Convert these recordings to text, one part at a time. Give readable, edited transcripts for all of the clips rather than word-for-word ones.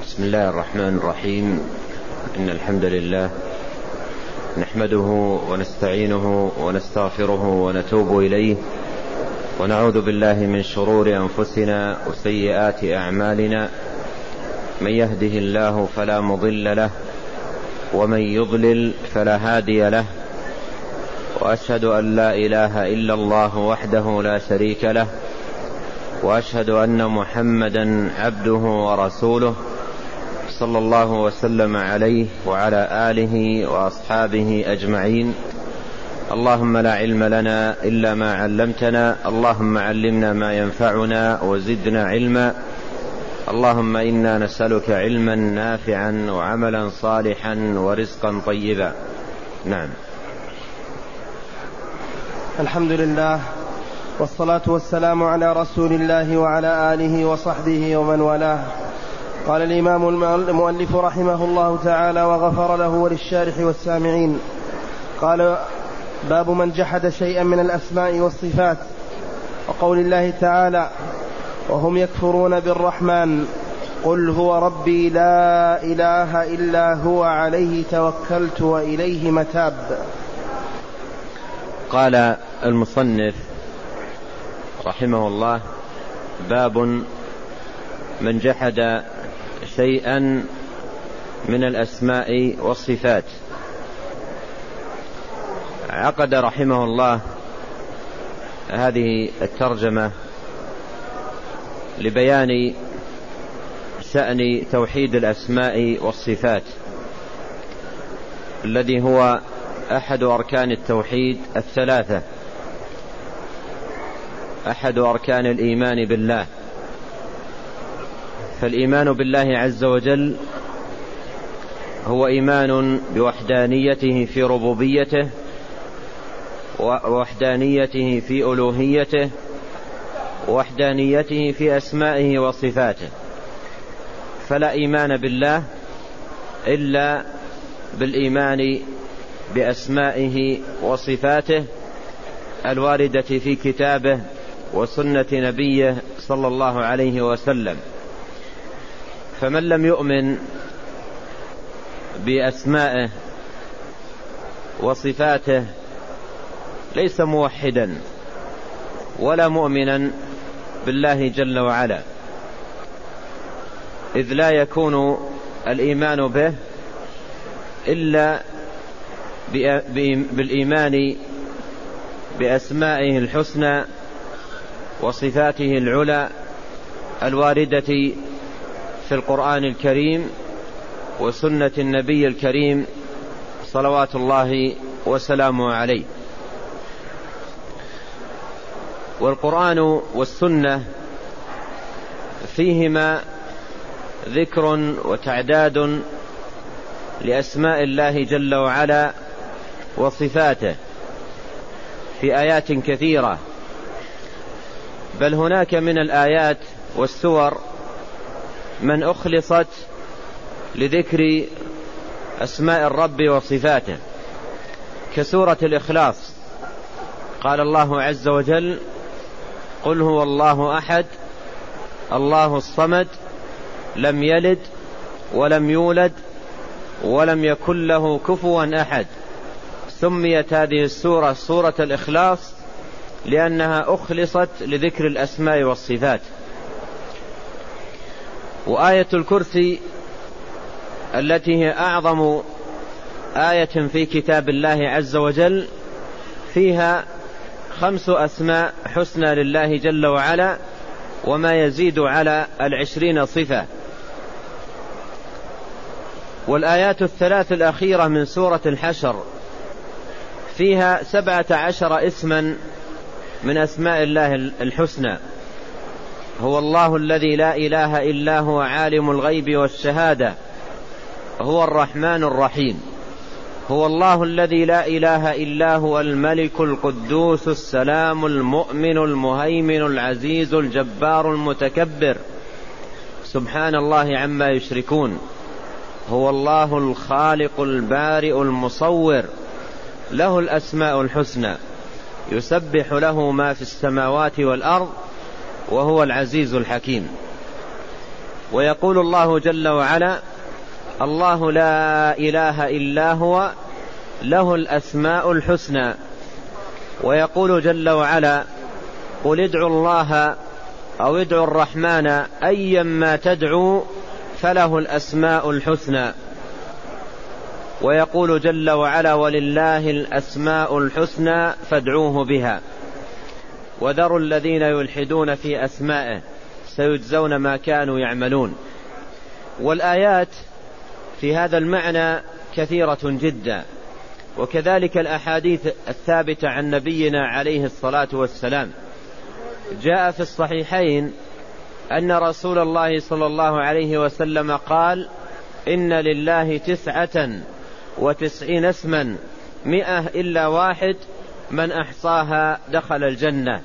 بسم الله الرحمن الرحيم. إن الحمد لله نحمده ونستعينه ونستغفره ونتوب إليه، ونعوذ بالله من شرور أنفسنا وسيئات أعمالنا. من يهده الله فلا مضل له، ومن يضلل فلا هادي له، وأشهد أن لا إله إلا الله وحده لا شريك له، وأشهد أن محمدا عبده ورسوله صلى الله وسلم عليه وعلى آله وأصحابه أجمعين. اللهم لا علم لنا إلا ما علمتنا، اللهم علمنا ما ينفعنا وزدنا علما. اللهم إنا نسألك علما نافعا وعملا صالحا ورزقا طيبا. نعم. الحمد لله، والصلاة والسلام على رسول الله وعلى آله وصحبه ومن والاه. قال الإمام المؤلف رحمه الله تعالى وغفر له وللشارح والسامعين. قال: باب من جحد شيئا من الأسماء والصفات. وقول الله تعالى: وهم يكفرون بالرحمن قل هو ربي لا إله إلا هو عليه توكلت وإليه متاب. قال المصنف رحمه الله: باب من جحد شيئا من الأسماء والصفات. عقد رحمه الله هذه الترجمة لبيان شأن توحيد الأسماء والصفات، الذي هو أحد أركان التوحيد الثلاثة، أحد أركان الإيمان بالله. فالإيمان بالله عز وجل هو إيمان بوحدانيته في ربوبيته، ووحدانيته في ألوهيته، ووحدانيته في أسمائه وصفاته. فلا إيمان بالله إلا بالإيمان بأسمائه وصفاته الواردة في كتابه وسنة نبيه صلى الله عليه وسلم. فمن لم يؤمن بأسمائه وصفاته ليس موحدا ولا مؤمنا بالله جل وعلا، إذ لا يكون الإيمان به إلا بالإيمان بأسمائه الحسنى وصفاته العلى الواردة في القرآن الكريم وسنة النبي الكريم صلوات الله وسلامه عليه. والقرآن والسنة فيهما ذكر وتعداد لأسماء الله جل وعلا وصفاته في آيات كثيرة، بل هناك من الآيات والسور من أخلصت لذكر أسماء الرب وصفاته، كسورة الإخلاص. قال الله عز وجل: قل هو الله أحد الله الصمد لم يلد ولم يولد ولم يكن له كفوا أحد. سميت هذه السورة سورة الإخلاص لأنها أخلصت لذكر الأسماء والصفات. وآية الكرسي التي هي أعظم آية في كتاب الله عز وجل فيها 5 أسماء حسنى لله جل وعلا، وما يزيد على 20 صفة. والآيات 3 الأخيرة من سورة الحشر فيها 17 اسما من أسماء الله الحسنى. هو الله الذي لا إله إلا هو عالم الغيب والشهادة، هو الرحمن الرحيم. هو الله الذي لا إله إلا هو الملك القدوس السلام المؤمن المهيمن العزيز الجبار المتكبر، سبحان الله عما يشركون. هو الله الخالق البارئ المصور، له الأسماء الحسنى، يسبح له ما في السماوات والأرض، وهو العزيز الحكيم. ويقول الله جل وعلا: الله لا إله إلا هو له الأسماء الحسنى. ويقول جل وعلا: قل ادعوا الله أو ادعوا الرحمن أيما تدعوا فله الأسماء الحسنى. ويقول جل وعلا: ولله الأسماء الحسنى فادعوه بها وذروا الذين يلحدون في أسمائه سيجزون ما كانوا يعملون. والآيات في هذا المعنى كثيرة جدا، وكذلك الأحاديث الثابتة عن نبينا عليه الصلاة والسلام. جاء في الصحيحين أن رسول الله صلى الله عليه وسلم قال: إن لله 99 اسما 100 إلا واحد من أحصاها دخل الجنة.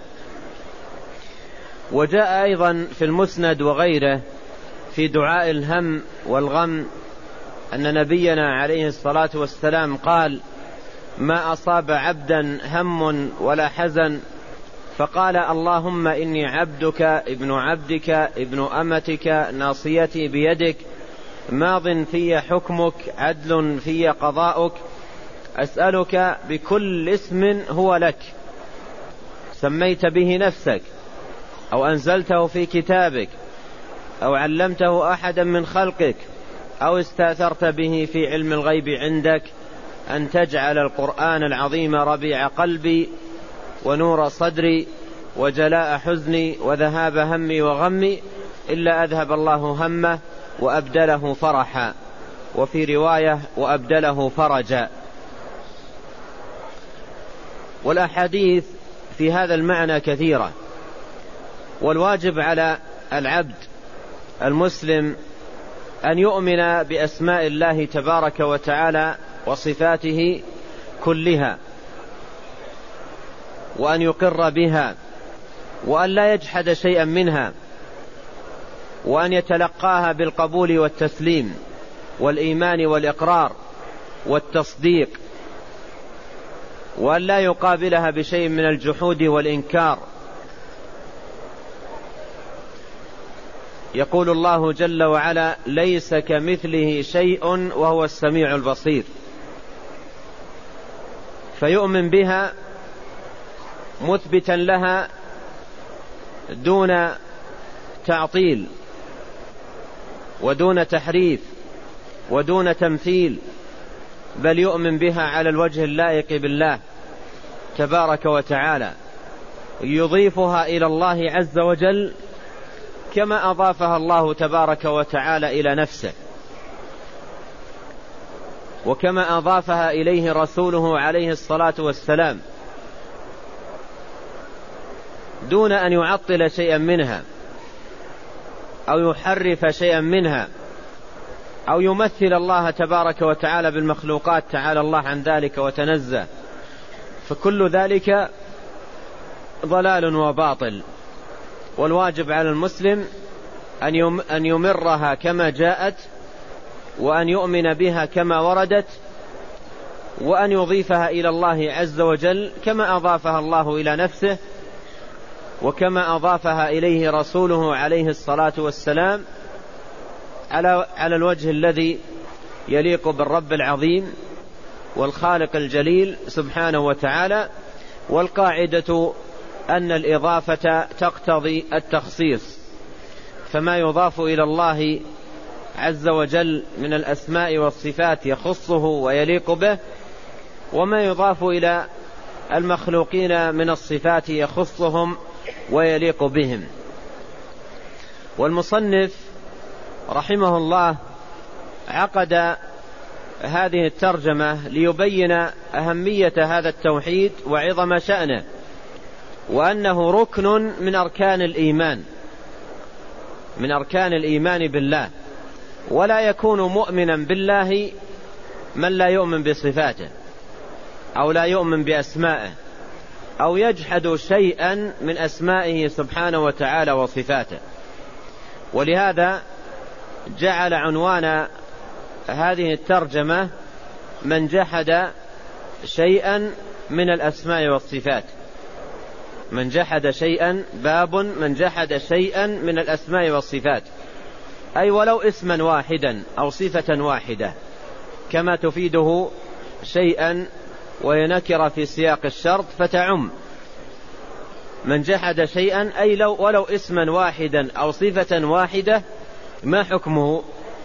وجاء أيضا في المسند وغيره في دعاء الهم والغم أن نبينا عليه الصلاة والسلام قال: ما أصاب عبدا هم ولا حزن فقال: اللهم إني عبدك ابن عبدك ابن أمتك ناصيتي بيدك ماض في حكمك عدل في قضاؤك أسألك بكل اسم هو لك سميت به نفسك أو أنزلته في كتابك أو علمته أحدا من خلقك أو استأثرت به في علم الغيب عندك أن تجعل القرآن العظيم ربيع قلبي ونور صدري وجلاء حزني وذهاب همي وغمي إلا أذهب الله همه وأبدله فرحا، وفي رواية وأبدله فرجا. والأحاديث في هذا المعنى كثيرة، والواجب على العبد المسلم أن يؤمن بأسماء الله تبارك وتعالى وصفاته كلها، وأن يقر بها، وأن لا يجحد شيئا منها، وأن يتلقاها بالقبول والتسليم والإيمان والإقرار والتصديق، وأن لا يقابلها بشيء من الجحود والإنكار. يقول الله جل وعلا: ليس كمثله شيء وهو السميع البصير. فيؤمن بها مثبتا لها دون تعطيل ودون تحريف ودون تمثيل، بل يؤمن بها على الوجه اللائق بالله تبارك وتعالى، يضيفها إلى الله عز وجل كما أضافها الله تبارك وتعالى إلى نفسه، وكما أضافها إليه رسوله عليه الصلاة والسلام، دون أن يعطل شيئا منها أو يحرف شيئا منها أو يمثل الله تبارك وتعالى بالمخلوقات، تعالى الله عن ذلك وتنزه، فكل ذلك ضلال وباطل. والواجب على المسلم أن يمرها كما جاءت، وأن يؤمن بها كما وردت، وأن يضيفها إلى الله عز وجل كما أضافها الله إلى نفسه، وكما أضافها إليه رسوله عليه الصلاة والسلام، على الوجه الذي يليق بالرب العظيم والخالق الجليل سبحانه وتعالى. والقاعدة أن الإضافة تقتضي التخصيص، فما يضاف إلى الله عز وجل من الأسماء والصفات يخصه ويليق به، وما يضاف إلى المخلوقين من الصفات يخصهم ويليق بهم. والمصنف رحمه الله عقد هذه الترجمة ليبين أهمية هذا التوحيد وعظم شأنه، وأنه ركن من أركان الإيمان، من أركان الإيمان بالله. ولا يكون مؤمنا بالله من لا يؤمن بصفاته أو لا يؤمن بأسمائه أو يجحد شيئا من أسمائه سبحانه وتعالى وصفاته. ولهذا جعل عنوان هذه الترجمة: من جحد شيئا من الأسماء والصفات. من جحد شيئا، باب من جحد شيئا من الأسماء والصفات. أي ولو اسما واحدا أو صفة واحدة، كما تفيده شيئا وينكر في سياق الشرط فتعم. من جحد شيئا أي ولو اسما واحدا أو صفة واحدة ما حكمه؟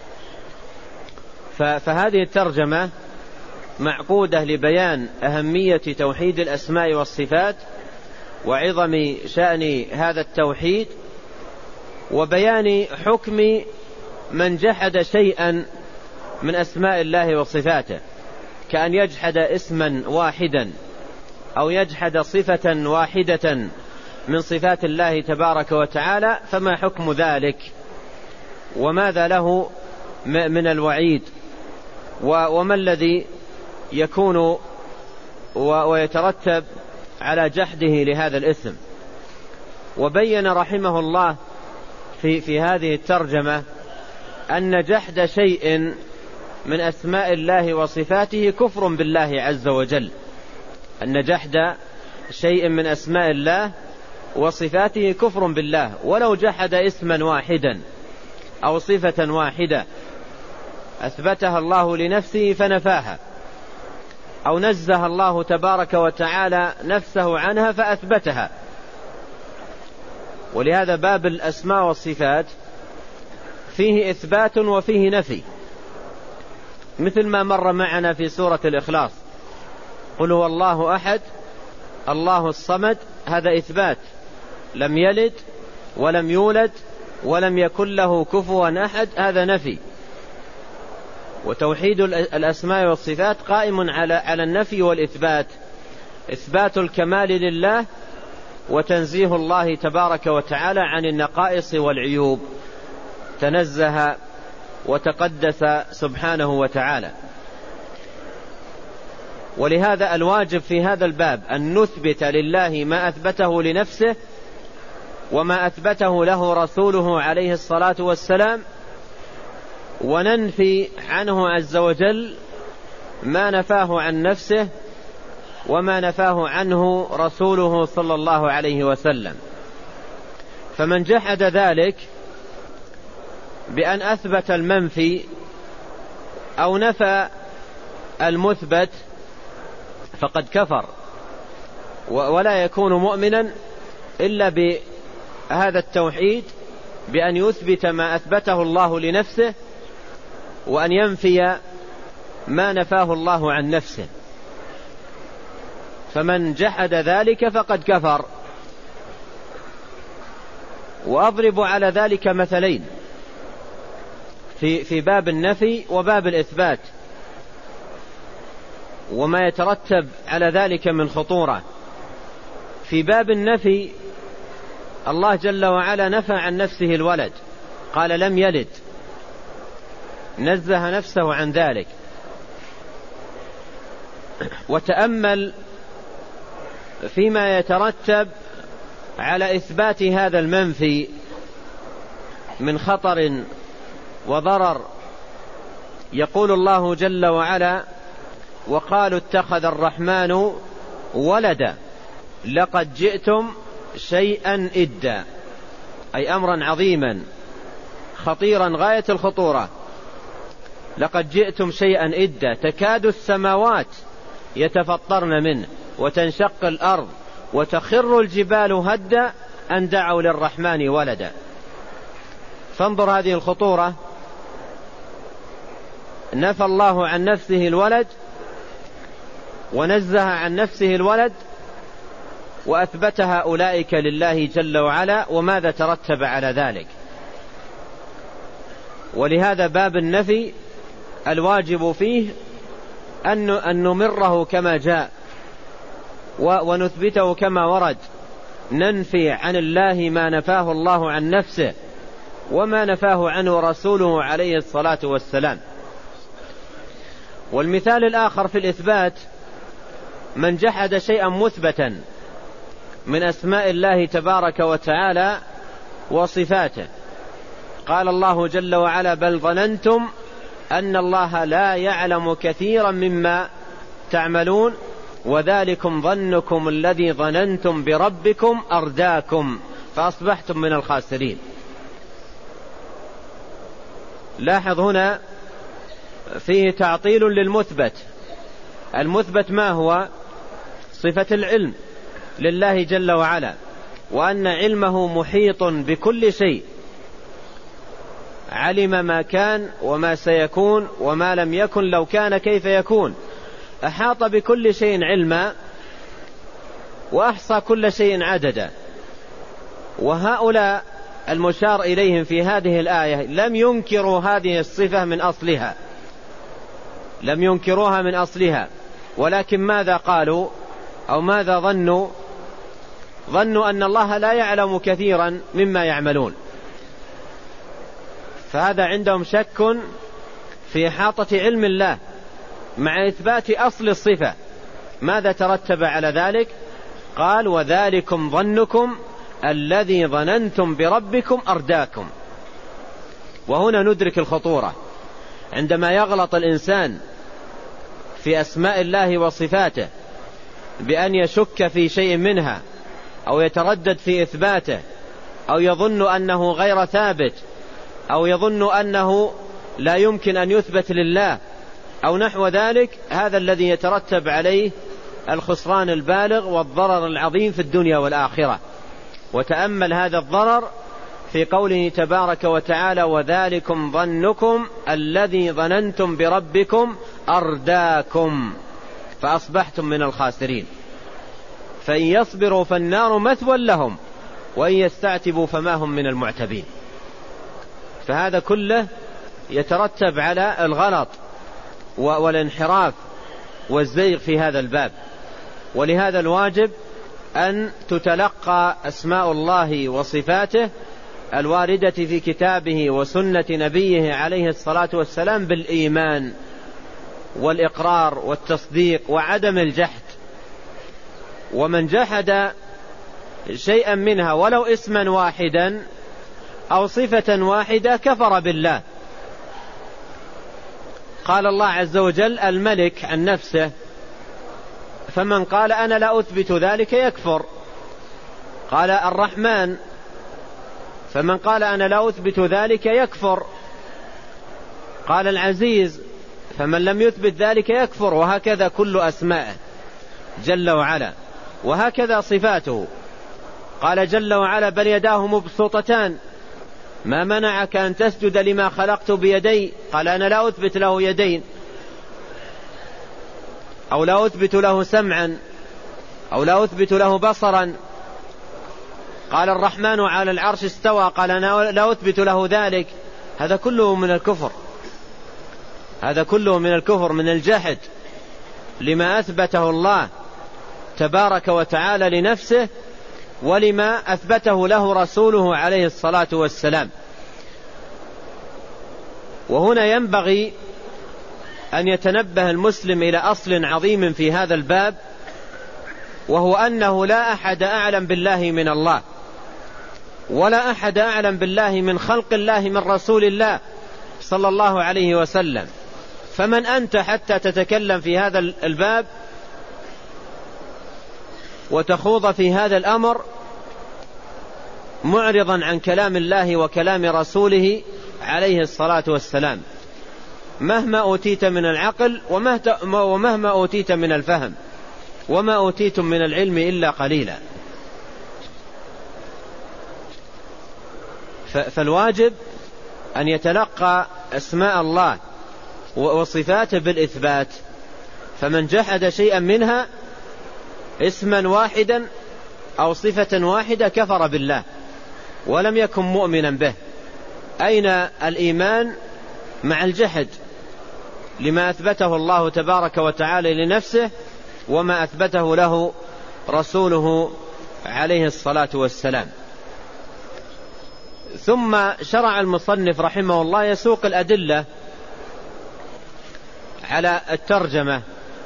فهذه الترجمة معقودة لبيان أهمية توحيد الأسماء والصفات وعظم شأن هذا التوحيد، وبيان حكم من جحد شيئا من أسماء الله وصفاته، كأن يجحد اسما واحدا أو يجحد صفة واحدة من صفات الله تبارك وتعالى، فما حكم ذلك وماذا له من الوعيد وما الذي يكون ويترتب على جحده لهذا الاسم. وبين رحمه الله في هذه الترجمة أن جحد شيء من أسماء الله وصفاته كفر بالله عز وجل، أن جحد شيء من أسماء الله وصفاته كفر بالله، ولو جحد اسما واحدا أو صفة واحدة أثبتها الله لنفسه فنفاها، أو نزه الله تبارك وتعالى نفسه عنها فأثبتها. ولهذا باب الأسماء والصفات فيه إثبات وفيه نفي، مثل ما مر معنا في سورة الإخلاص: قل هو الله أحد الله الصمد، هذا إثبات، لم يلد ولم يولد ولم يكن له كفوا أحد، هذا نفي. وتوحيد الأسماء والصفات قائم على النفي والإثبات، إثبات الكمال لله وتنزيه الله تبارك وتعالى عن النقائص والعيوب، تنزه وتقدس سبحانه وتعالى. ولهذا الواجب في هذا الباب أن نثبت لله ما أثبته لنفسه وما أثبته له رسوله عليه الصلاة والسلام، وننفي عنه عز وجل ما نفاه عن نفسه وما نفاه عنه رسوله صلى الله عليه وسلم. فمن جحد ذلك بأن أثبت المنفي أو نفى المثبت فقد كفر، ولا يكون مؤمنا إلا بهذا التوحيد، بأن يثبت ما أثبته الله لنفسه وأن ينفي ما نفاه الله عن نفسه. فمن جحد ذلك فقد كفر. وأضرب على ذلك مثلين في باب النفي وباب الإثبات، وما يترتب على ذلك من خطورة. في باب النفي الله جل وعلا نفى عن نفسه الولد، قال لم يلد، نزه نفسه عن ذلك. وتأمل فيما يترتب على إثبات هذا المنفي من خطر وضرر. يقول الله جل وعلا: وقالوا اتخذ الرحمن ولدا لقد جئتم شيئا إدا، أي أمرا عظيما خطيرا غاية الخطورة. لقد جئتم شيئا إدا، تكاد السماوات يتفطرن منه وتنشق الأرض وتخر الجبال هدا أن دعوا للرحمن ولدا. فانظر هذه الخطورة، نفى الله عن نفسه الولد ونزه عن نفسه الولد وأثبتها أولئك لله جل وعلا، وماذا ترتب على ذلك؟ ولهذا باب النفي الواجب فيه أن نمره كما جاء ونثبته كما ورد، ننفي عن الله ما نفاه الله عن نفسه وما نفاه عنه رسوله عليه الصلاة والسلام. والمثال الآخر في الإثبات: من جحد شيئا مثبتا من أسماء الله تبارك وتعالى وصفاته، قال الله جل وعلا: بل ظننتم أن الله لا يعلم كثيرا مما تعملون وذلكم ظنكم الذي ظننتم بربكم أرداكم فأصبحتم من الخاسرين. لاحظ هنا فيه تعطيل للمثبت. المثبت ما هو؟ صفة العلم لله جل وعلا، وأن علمه محيط بكل شيء، علم ما كان وما سيكون وما لم يكن لو كان كيف يكون، أحاط بكل شيء علما وأحصى كل شيء عددا. وهؤلاء المشار إليهم في هذه الآية لم ينكروا هذه الصفة من أصلها، لم ينكروها من أصلها، ولكن ماذا قالوا أو ماذا ظنوا؟ ظنوا أن الله لا يعلم كثيرا مما يعملون، فهذا عندهم شك في إحاطة علم الله مع إثبات أصل الصفة. ماذا ترتب على ذلك؟ قال وذلكم ظنكم الذي ظننتم بربكم أرداكم. وهنا ندرك الخطورة عندما يغلط الإنسان في أسماء الله وصفاته بأن يشك في شيء منها أو يتردد في إثباته أو يظن أنه غير ثابت أو يظن أنه لا يمكن أن يثبت لله أو نحو ذلك. هذا الذي يترتب عليه الخسران البالغ والضرر العظيم في الدنيا والآخرة. وتأمل هذا الضرر في قوله تبارك وتعالى وذلكم ظنكم الذي ظننتم بربكم أرداكم فأصبحتم من الخاسرين. فإن يصبروا فالنار مثوى لهم وإن يستعتبوا فما هم من المعتبين. فهذا كله يترتب على الغلط والانحراف والزيغ في هذا الباب. ولهذا الواجب أن تتلقى أسماء الله وصفاته الواردة في كتابه وسنة نبيه عليه الصلاة والسلام بالإيمان والإقرار والتصديق وعدم الجحد. ومن جحد شيئا منها ولو اسما واحدا أو صفة واحدة كفر بالله. قال الله عز وجل الملك عن نفسه، فمن قال أنا لا أثبت ذلك يكفر. قال الرحمن، فمن قال أنا لا أثبت ذلك يكفر. قال العزيز، فمن لم يثبت ذلك يكفر. وهكذا كل أسمائه جل وعلا، وهكذا صفاته. قال جل وعلا بل يداه مبسوطتان ما منعك أن تسجد لما خلقت بيدي. قال أنا لا أثبت له يدين أو لا أثبت له سمعا أو لا أثبت له بصرا. قال الرحمن على العرش استوى. قال أنا لا أثبت له ذلك. هذا كله من الكفر، هذا كله من الكفر، من الجحد لما أثبته الله تبارك وتعالى لنفسه ولما أثبته له رسوله عليه الصلاة والسلام. وهنا ينبغي أن يتنبه المسلم إلى أصل عظيم في هذا الباب، وهو أنه لا أحد أعلم بالله من الله، ولا أحد أعلم بالله من خلق الله من رسول الله صلى الله عليه وسلم. فمن أنت حتى تتكلم في هذا الباب وتخوض في هذا الأمر معرضا عن كلام الله وكلام رسوله عليه الصلاة والسلام، مهما أوتيت من العقل ومهما أوتيت من الفهم، وما أوتيتم من العلم إلا قليلا. فالواجب أن يتلقى أسماء الله وصفاته بالإثبات. فمن جحد شيئا منها اسما واحدا أو صفة واحدة كفر بالله ولم يكن مؤمنا به. أين الإيمان مع الجحد لما أثبته الله تبارك وتعالى لنفسه وما أثبته له رسوله عليه الصلاة والسلام؟ ثم شرع المصنف رحمه الله يسوق الأدلة على الترجمة،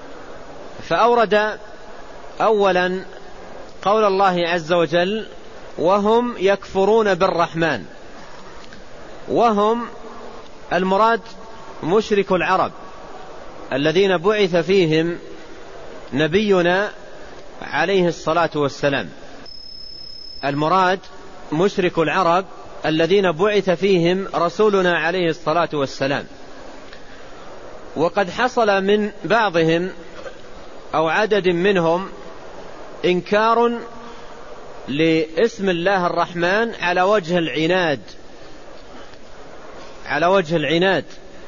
فأورد أولا قول الله عز وجل وهم يكفرون بالرحمن. وهم المراد مشرك العرب الذين بعث فيهم نبينا عليه الصلاة والسلام. المراد مشرك العرب الذين بعث فيهم رسولنا عليه الصلاة والسلام. وقد حصل من بعضهم أو عدد منهم إنكار لاسم الله الرحمن على وجه العناد،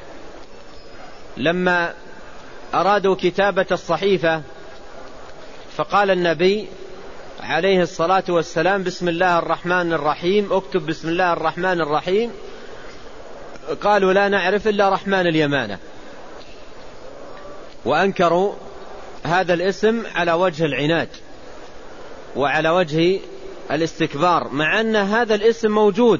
لما أرادوا كتابة الصحيفة فقال النبي عليه الصلاة والسلام بسم الله الرحمن الرحيم، اكتب بسم الله الرحمن الرحيم. قالوا لا نعرف إلا رحمن اليمانة، وأنكروا هذا الاسم على وجه العناد وعلى وجه الاستكبار، مع أن هذا الاسم موجود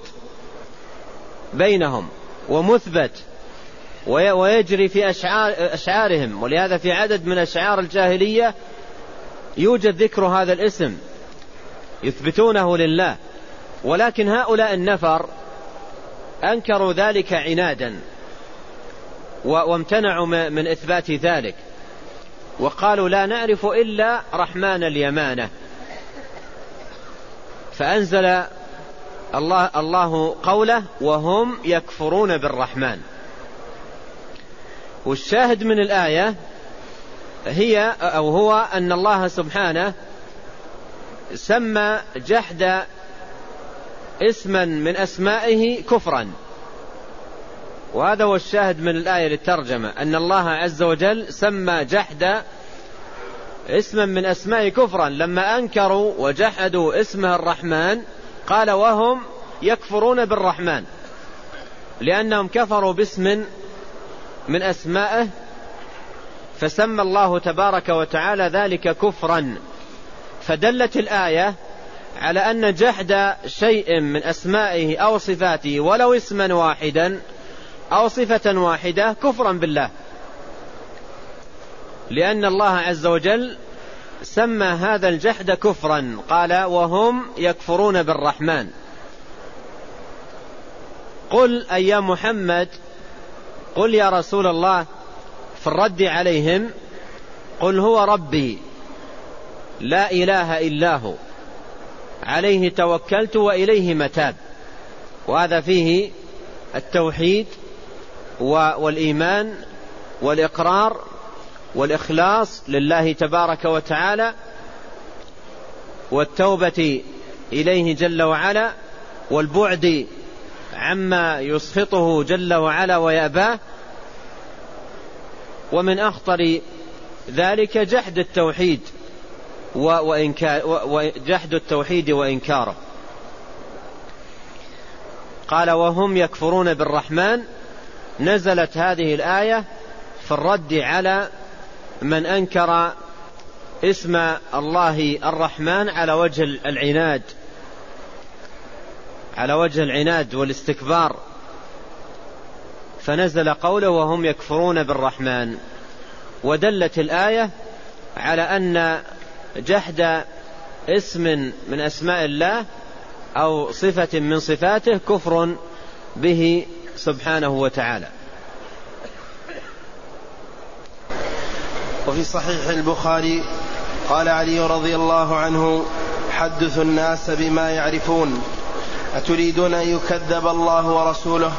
بينهم ومثبت ويجري في أشعارهم، ولهذا في عدد من أشعار الجاهلية يوجد ذكر هذا الاسم يثبتونه لله، ولكن هؤلاء النفر أنكروا ذلك عنادا وامتنعوا من إثبات ذلك، وقالوا لا نعرف إلا رحمن اليمانة. فأنزل الله قوله وهم يكفرون بالرحمن. والشاهد من الآية هو أن الله سبحانه سمى جحد اسما من أسمائه كفرا، وهذا هو الشاهد من الآية للترجمة، أن الله عز وجل سمى جحد اسما من أسمائه كفرا، لما أنكروا وجحدوا اسمه الرحمن قال وهم يكفرون بالرحمن، لأنهم كفروا باسم من أسمائه، فسمى الله تبارك وتعالى ذلك كفرا. فدلت الآية على أن جحد شيء من أسمائه أو صفاته ولو اسما واحدا أو صفة واحدة كفرا بالله، لأن الله عز وجل سمى هذا الجحد كفرا، قال وهم يكفرون بالرحمن. قل أي يا محمد، قل يا رسول الله في الرد عليهم، قل هو ربي لا إله إلا هو عليه توكلت وإليه متاب. وهذا فيه التوحيد والإيمان والإقرار والإخلاص لله تبارك وتعالى، والتوبة إليه جل وعلا، والبعد عما يسخطه جل وعلا ويأباه. ومن أخطر ذلك جحد التوحيد وجحد التوحيد وإنكاره. قال وهم يكفرون بالرحمن، نزلت هذه الآية في الرد على من أنكر اسم الله الرحمن على وجه العناد والاستكبار، فنزل قوله وهم يكفرون بالرحمن. ودلت الآية على أن جحد اسم من أسماء الله أو صفة من صفاته كفر به سبحانه وتعالى. وفي صحيح البخاري قال علي رضي الله عنه حدثوا الناس بما يعرفون أتريدون أن يكذب الله ورسوله؟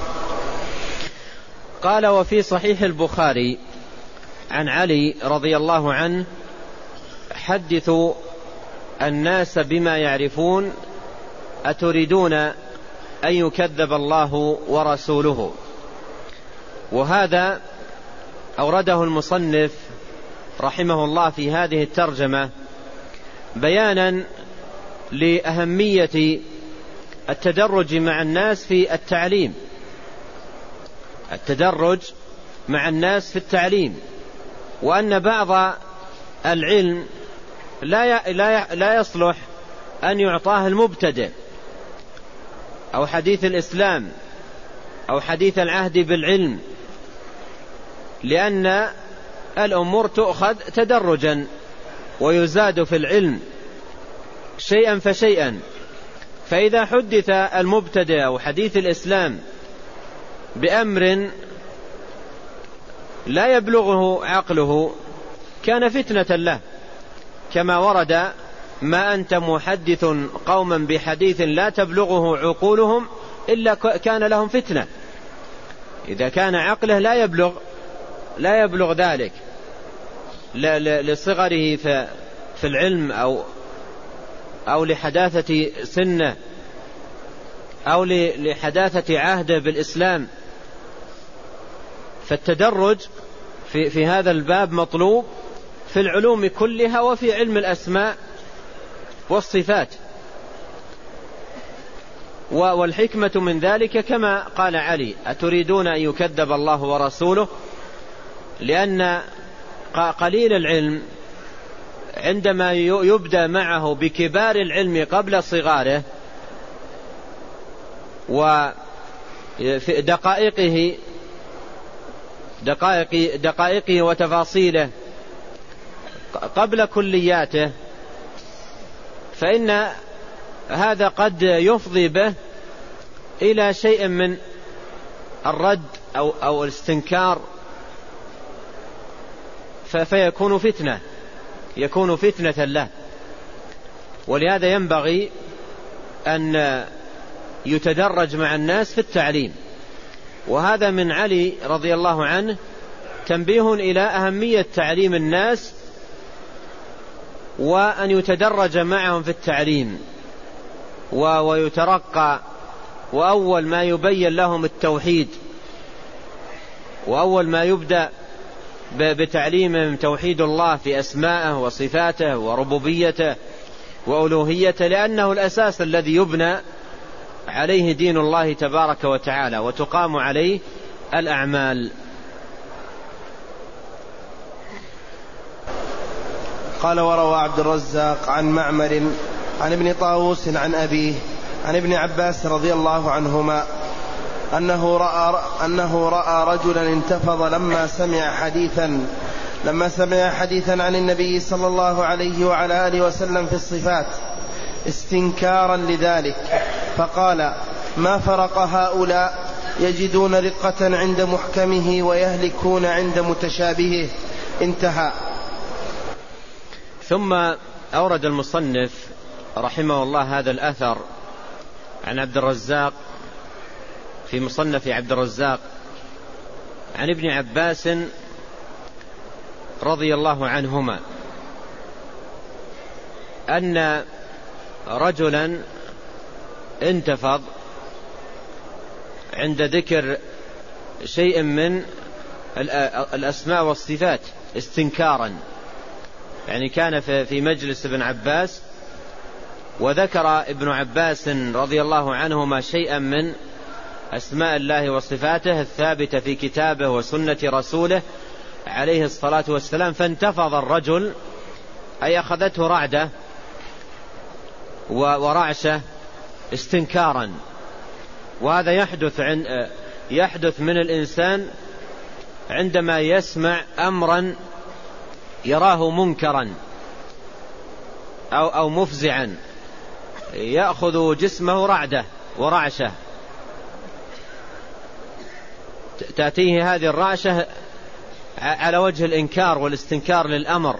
قال وفي صحيح البخاري عن علي رضي الله عنه حدثوا الناس بما يعرفون أتريدون أن يكذب الله ورسوله. وهذا أورده المصنف رحمه الله في هذه الترجمة بيانا لأهمية التدرج مع الناس في التعليم، التدرج مع الناس في التعليم، وأن بعض العلم لا يصلح أن يعطاه المبتدئ أو حديث الإسلام أو حديث العهد بالعلم، لأن الأمور تؤخذ تدرجا ويزاد في العلم شيئا فشيئا. فإذا حدث المبتدئ أو حديث الإسلام بأمر لا يبلغه عقله كان فتنة له، كما ورد ما أنت محدث قوما بحديث لا تبلغه عقولهم إلا كان لهم فتنة. إذا كان عقله لا يبلغ ذلك لصغره في العلم أو لحداثة سنه أو لحداثة عهده بالإسلام، فالتدرج في هذا الباب مطلوب في العلوم كلها وفي علم الأسماء والصفات. والحكمة من ذلك كما قال علي: أتريدون أن يكذب الله ورسوله؟ لأن قليل العلم عندما يبدأ معه بكبار العلم قبل صغاره وفي دقائقه وتفاصيله قبل كلياته، فإن هذا قد يفضي به إلى شيء من الرد أو الاستنكار، فيكون فتنة له. ولهذا ينبغي أن يتدرج مع الناس في التعليم. وهذا من علي رضي الله عنه تنبيه إلى أهمية تعليم الناس وأن يتدرج معهم في التعليم ويترقى. وأول ما يبين لهم التوحيد، وأول ما يبدأ بتعليمهم توحيد الله في أسماءه وصفاته وربوبيته وألوهيته، لأنه الأساس الذي يبنى عليه دين الله تبارك وتعالى وتقام عليه الأعمال. قال: وروى عبد الرزاق عن معمر عن ابن طاووس عن أبيه عن ابن عباس رضي الله عنهما أنه رأى رجلا انتفض لما سمع حديثا عن النبي صلى الله عليه وعلى آله وسلم في الصفات استنكارا لذلك، فقال: ما فرق هؤلاء يجدون رقة عند محكمه ويهلكون عند متشابهه. انتهى. ثم أورد المصنف رحمه الله هذا الأثر عن عبد الرزاق في مصنف عبد الرزاق عن ابن عباس رضي الله عنهما أن رجلا انتفض عند ذكر شيء من الأسماء والصفات استنكارا، يعني كان في مجلس ابن عباس وذكر ابن عباس رضي الله عنهما شيئا من أسماء الله وصفاته الثابتة في كتابه وسنة رسوله عليه الصلاة والسلام، فانتفض الرجل، أي أخذته رعدة ورعشة استنكارا. وهذا يحدث من الإنسان عندما يسمع أمرا يراه منكرا أو مفزعا، يأخذ جسمه رعدة ورعشة، تأتيه هذه الرعشة على وجه الإنكار والاستنكار للأمر.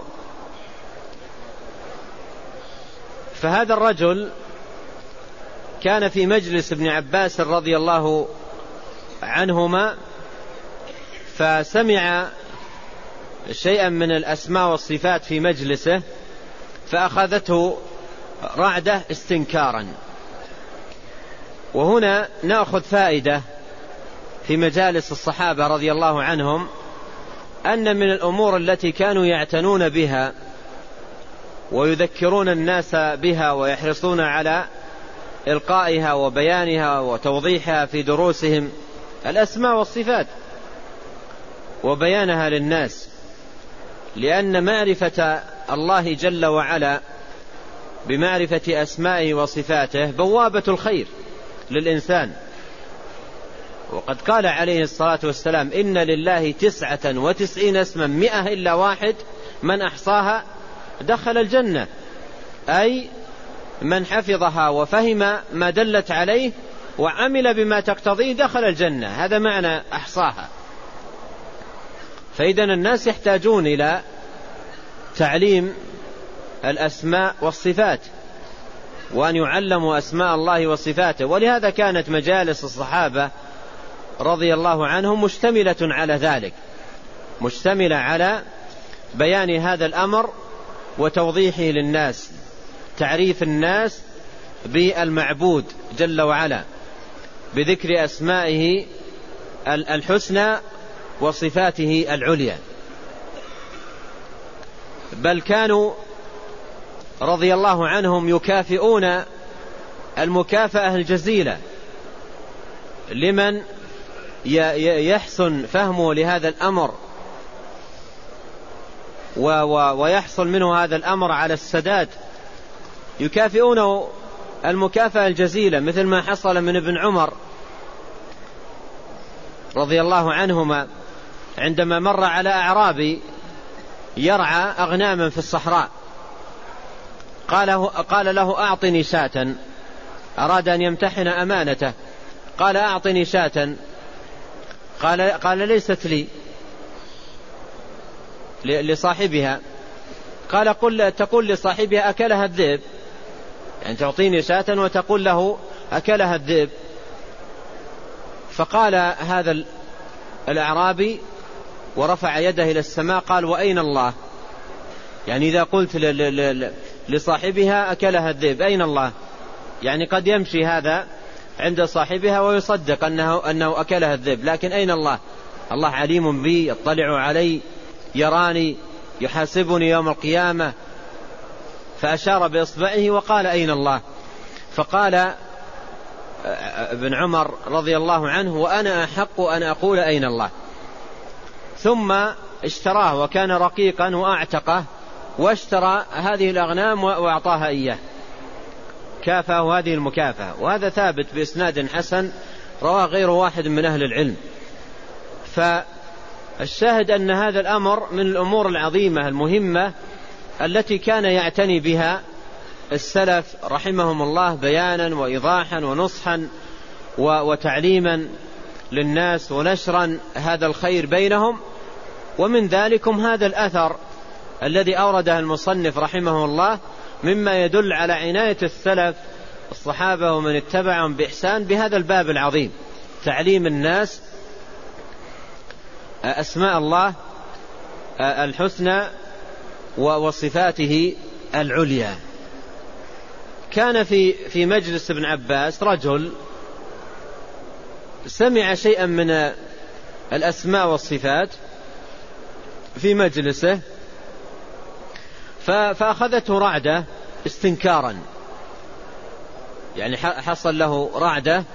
فهذا الرجل كان في مجلس ابن عباس رضي الله عنهما، فسمع شيئا من الأسماء والصفات في مجلسه فأخذته رعدة استنكارا. وهنا نأخذ فائدة في مجالس الصحابة رضي الله عنهم، أن من الأمور التي كانوا يعتنون بها ويذكرون الناس بها ويحرصون على إلقائها وبيانها وتوضيحها في دروسهم الأسماء والصفات وبيانها للناس، لأن معرفة الله جل وعلا بمعرفة أسمائه وصفاته بوابة الخير للإنسان. وقد قال عليه الصلاة والسلام: إن لله 99 اسما 100 إلا واحد من أحصاها دخل الجنة، أي من حفظها وفهم ما دلت عليه وعمل بما تقتضيه دخل الجنة. هذا معنى أحصاها. فإذن الناس يحتاجون إلى تعليم الأسماء والصفات، وأن يعلموا أسماء الله وصفاته. ولهذا كانت مجالس الصحابة رضي الله عنهم مشتملة على ذلك، مشتملة على بيان هذا الأمر وتوضيحه للناس، تعريف الناس بالمعبود جل وعلا بذكر أسمائه الحسنى وصفاته العليا. بل كانوا رضي الله عنهم يكافئون المكافأة الجزيلة لمن يحسن فهمه لهذا الأمر ويحصل منه هذا الأمر على السداد، يكافئونه المكافأة الجزيلة، مثل ما حصل من ابن عمر رضي الله عنهما عندما مر على أعرابي يرعى أغناما في الصحراء، قال له أعطني شاة، أراد أن يمتحن أمانته، قال أعطني شاة، قال ليست لي، لصاحبها. قال تقول لصاحبها أكلها الذئب، يعني تعطيني شاة وتقول له أكلها الذئب. فقال هذا الأعرابي ورفع يده إلى السماء قال وأين الله؟ يعني إذا قلت لصاحبها أكلها الذئب أين الله؟ يعني قد يمشي هذا عند صاحبها ويصدق أنه أكلها الذئب، لكن أين الله؟ الله عليم بي، يطلع علي، يراني، يحاسبني يوم القيامة. فأشار بإصبعه وقال أين الله؟ فقال ابن عمر رضي الله عنه وأنا أحق أن أقول أين الله. ثم اشتراه، وكان رقيقا وأعتقه، واشترى هذه الأغنام وأعطاها إياه، كافأه هذه المكافأة. وهذا ثابت بإسناد حسن رواه غير واحد من أهل العلم. فالشاهد أن هذا الأمر من الأمور العظيمة المهمة التي كان يعتني بها السلف رحمهم الله، بيانا وإيضاحا ونصحا وتعليما للناس ونشرا هذا الخير بينهم. ومن ذلكم هذا الأثر الذي أورده المصنف رحمه الله مما يدل على عناية السلف الصحابة ومن اتبعهم بإحسان بهذا الباب العظيم، تعليم الناس أسماء الله الحسنى وصفاته العليا. كان في مجلس ابن عباس رجل سمع شيئا من الأسماء والصفات في مجلسه، فأخذته رعدة استنكارا، يعني حصل له رعدة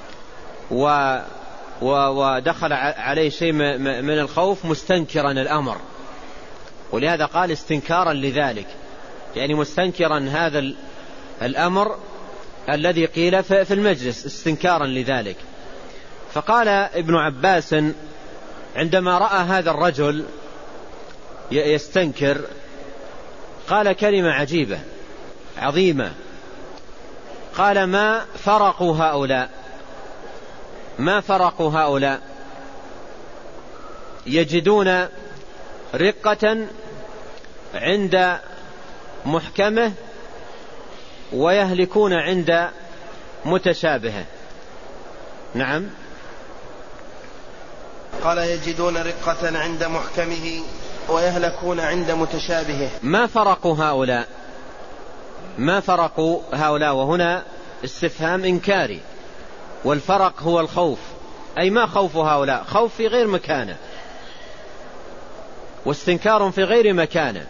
ودخل عليه شيء من الخوف مستنكرا الأمر، ولهذا قال استنكارا لذلك، يعني مستنكرا هذا الأمر الذي قيل في المجلس استنكارا لذلك. فقال ابن عباس عندما رأى هذا الرجل يستنكر قال كلمة عجيبة عظيمة، قال ما فرقوا هؤلاء يجدون رقة عند محكمه ويهلكون عند متشابهه. نعم، قال يجدون رقة عند محكمه ويهلكون عند متشابهه. ما فرقوا هؤلاء، وهنا استفهام إنكاري، والفرق هو الخوف، أي ما خوف هؤلاء؟ خوف في غير مكانه واستنكار في غير مكانه.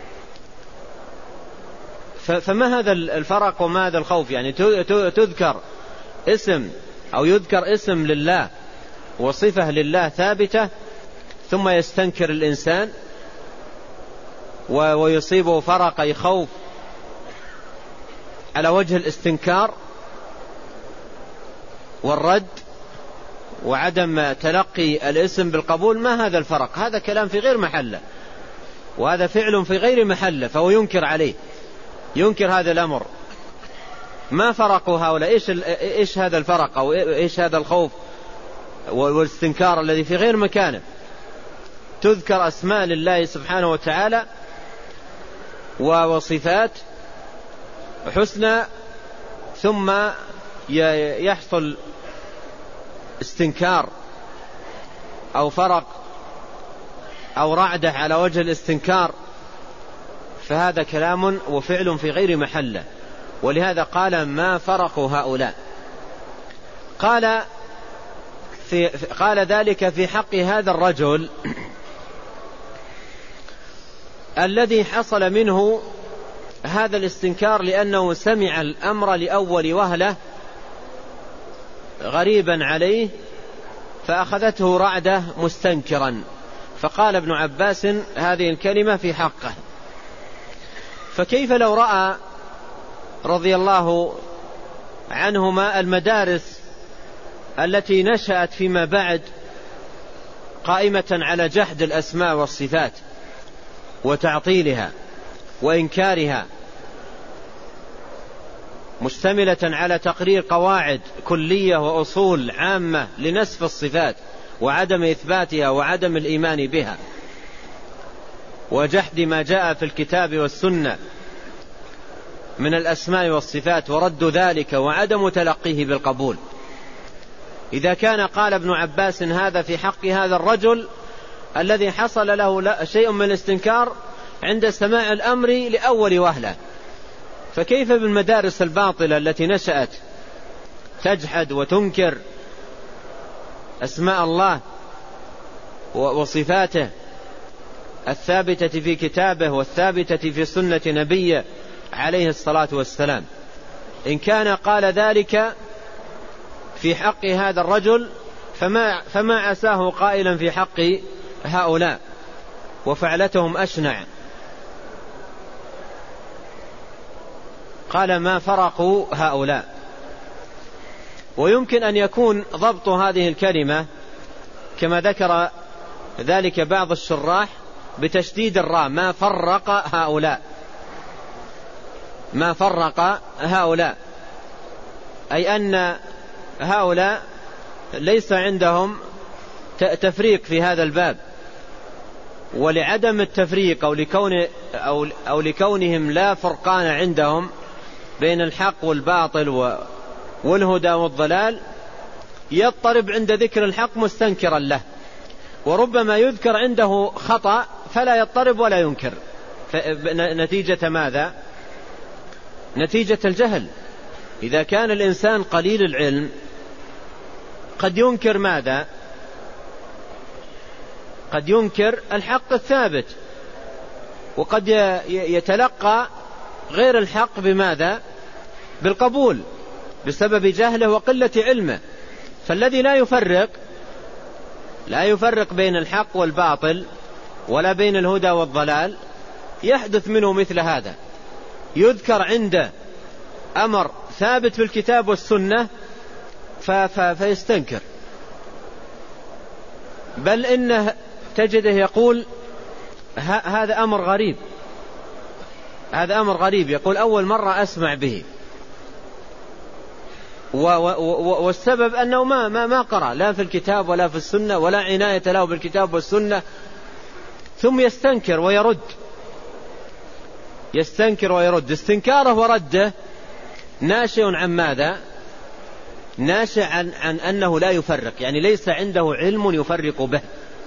فما هذا الفرق وما هذا الخوف؟ يعني تذكر اسم أو يذكر اسم لله وصفة لله ثابتة ثم يستنكر الإنسان ويصيبه فرق أي خوف على وجه الاستنكار والرد وعدم تلقي الاسم بالقبول. ما هذا الفرق؟ هذا كلام في غير محله، وهذا فعل في غير محله، فهو ينكر عليه، ينكر هذا الأمر. ما فرقوا هؤلاء؟ إيش هذا الفرق أو إيش هذا الخوف والاستنكار الذي في غير مكانه؟ تذكر أسماء لله سبحانه وتعالى وصفات حسنى ثم يحصل استنكار أو فرق أو رعدة على وجه الاستنكار، فهذا كلام وفعل في غير محله. ولهذا قال ما فرقوا هؤلاء. قال ذلك في حق هذا الرجل الذي حصل منه هذا الاستنكار لأنه سمع الأمر لأول وهلة غريبا عليه فأخذته رعدة مستنكرا، فقال ابن عباس هذه الكلمة في حقه. فكيف لو رأى رضي الله عنهما المدارس التي نشأت فيما بعد قائمة على جحد الأسماء والصفات وتعطيلها وإنكارها، مشتملة على تقرير قواعد كلية وأصول عامة لنسف الصفات وعدم إثباتها وعدم الإيمان بها وجحد ما جاء في الكتاب والسنة من الأسماء والصفات ورد ذلك وعدم تلقيه بالقبول. إذا كان قال ابن عباس هذا في حق هذا الرجل الذي حصل له شيء من الاستنكار عند سماع الأمر لأول وهلة، فكيف بالمدارس الباطلة التي نشأت تجحد وتنكر أسماء الله وصفاته الثابتة في كتابه والثابتة في سنة نبيه عليه الصلاة والسلام. إن كان قال ذلك في حق هذا الرجل فما عساه قائلا في حق هؤلاء، وفعلتهم أشنع. قال ما فرقوا هؤلاء. ويمكن أن يكون ضبط هذه الكلمة كما ذكر ذلك بعض الشراح بتشديد الراء، ما فرق هؤلاء، ما فرق هؤلاء، أي أن هؤلاء ليس عندهم تفريق في هذا الباب، ولعدم التفريق أو لكونهم لا فرقان عندهم بين الحق والباطل والهدى والضلال يضطرب عند ذكر الحق مستنكرا له، وربما يذكر عنده خطأ فلا يضطرب ولا ينكر. نتيجة ماذا؟ نتيجة الجهل. إذا كان الإنسان قليل العلم قد ينكر ماذا؟ قد ينكر الحق الثابت، وقد يتلقى غير الحق بماذا؟ بالقبول بسبب جهله وقلة علمه. فالذي لا يفرق بين الحق والباطل ولا بين الهدى والضلال يحدث منه مثل هذا، يذكر عنده أمر ثابت في الكتاب والسنة فيستنكر، بل إنه تجده يقول هذا أمر غريب، هذا أمر غريب، يقول أول مرة أسمع به، والسبب أنه ما قرأ لا في الكتاب ولا في السنة ولا عناية له بالكتاب والسنة، ثم يستنكر ويرد، يستنكر ويرد. استنكاره ورده ناشئ عن ماذا؟ ناشئ عن أنه لا يفرق، يعني ليس عنده علم يفرق به،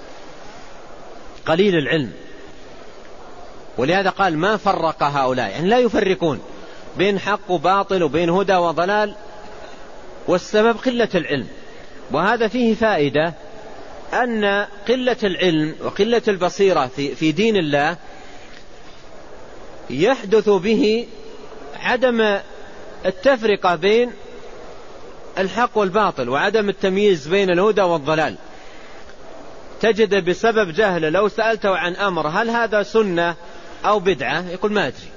قليل العلم. ولهذا قال ما فرق هؤلاء، يعني لا يفرقون بين حق وباطل وبين هدى وضلال، والسبب قلة العلم. وهذا فيه فائدة أن قلة العلم وقلة البصيرة في دين الله يحدث به عدم التفرقة بين الحق والباطل وعدم التمييز بين الهدى والضلال. تجد بسبب جهل لو سألته عن أمر هل هذا سنة أو بدعة يقول ما أدري،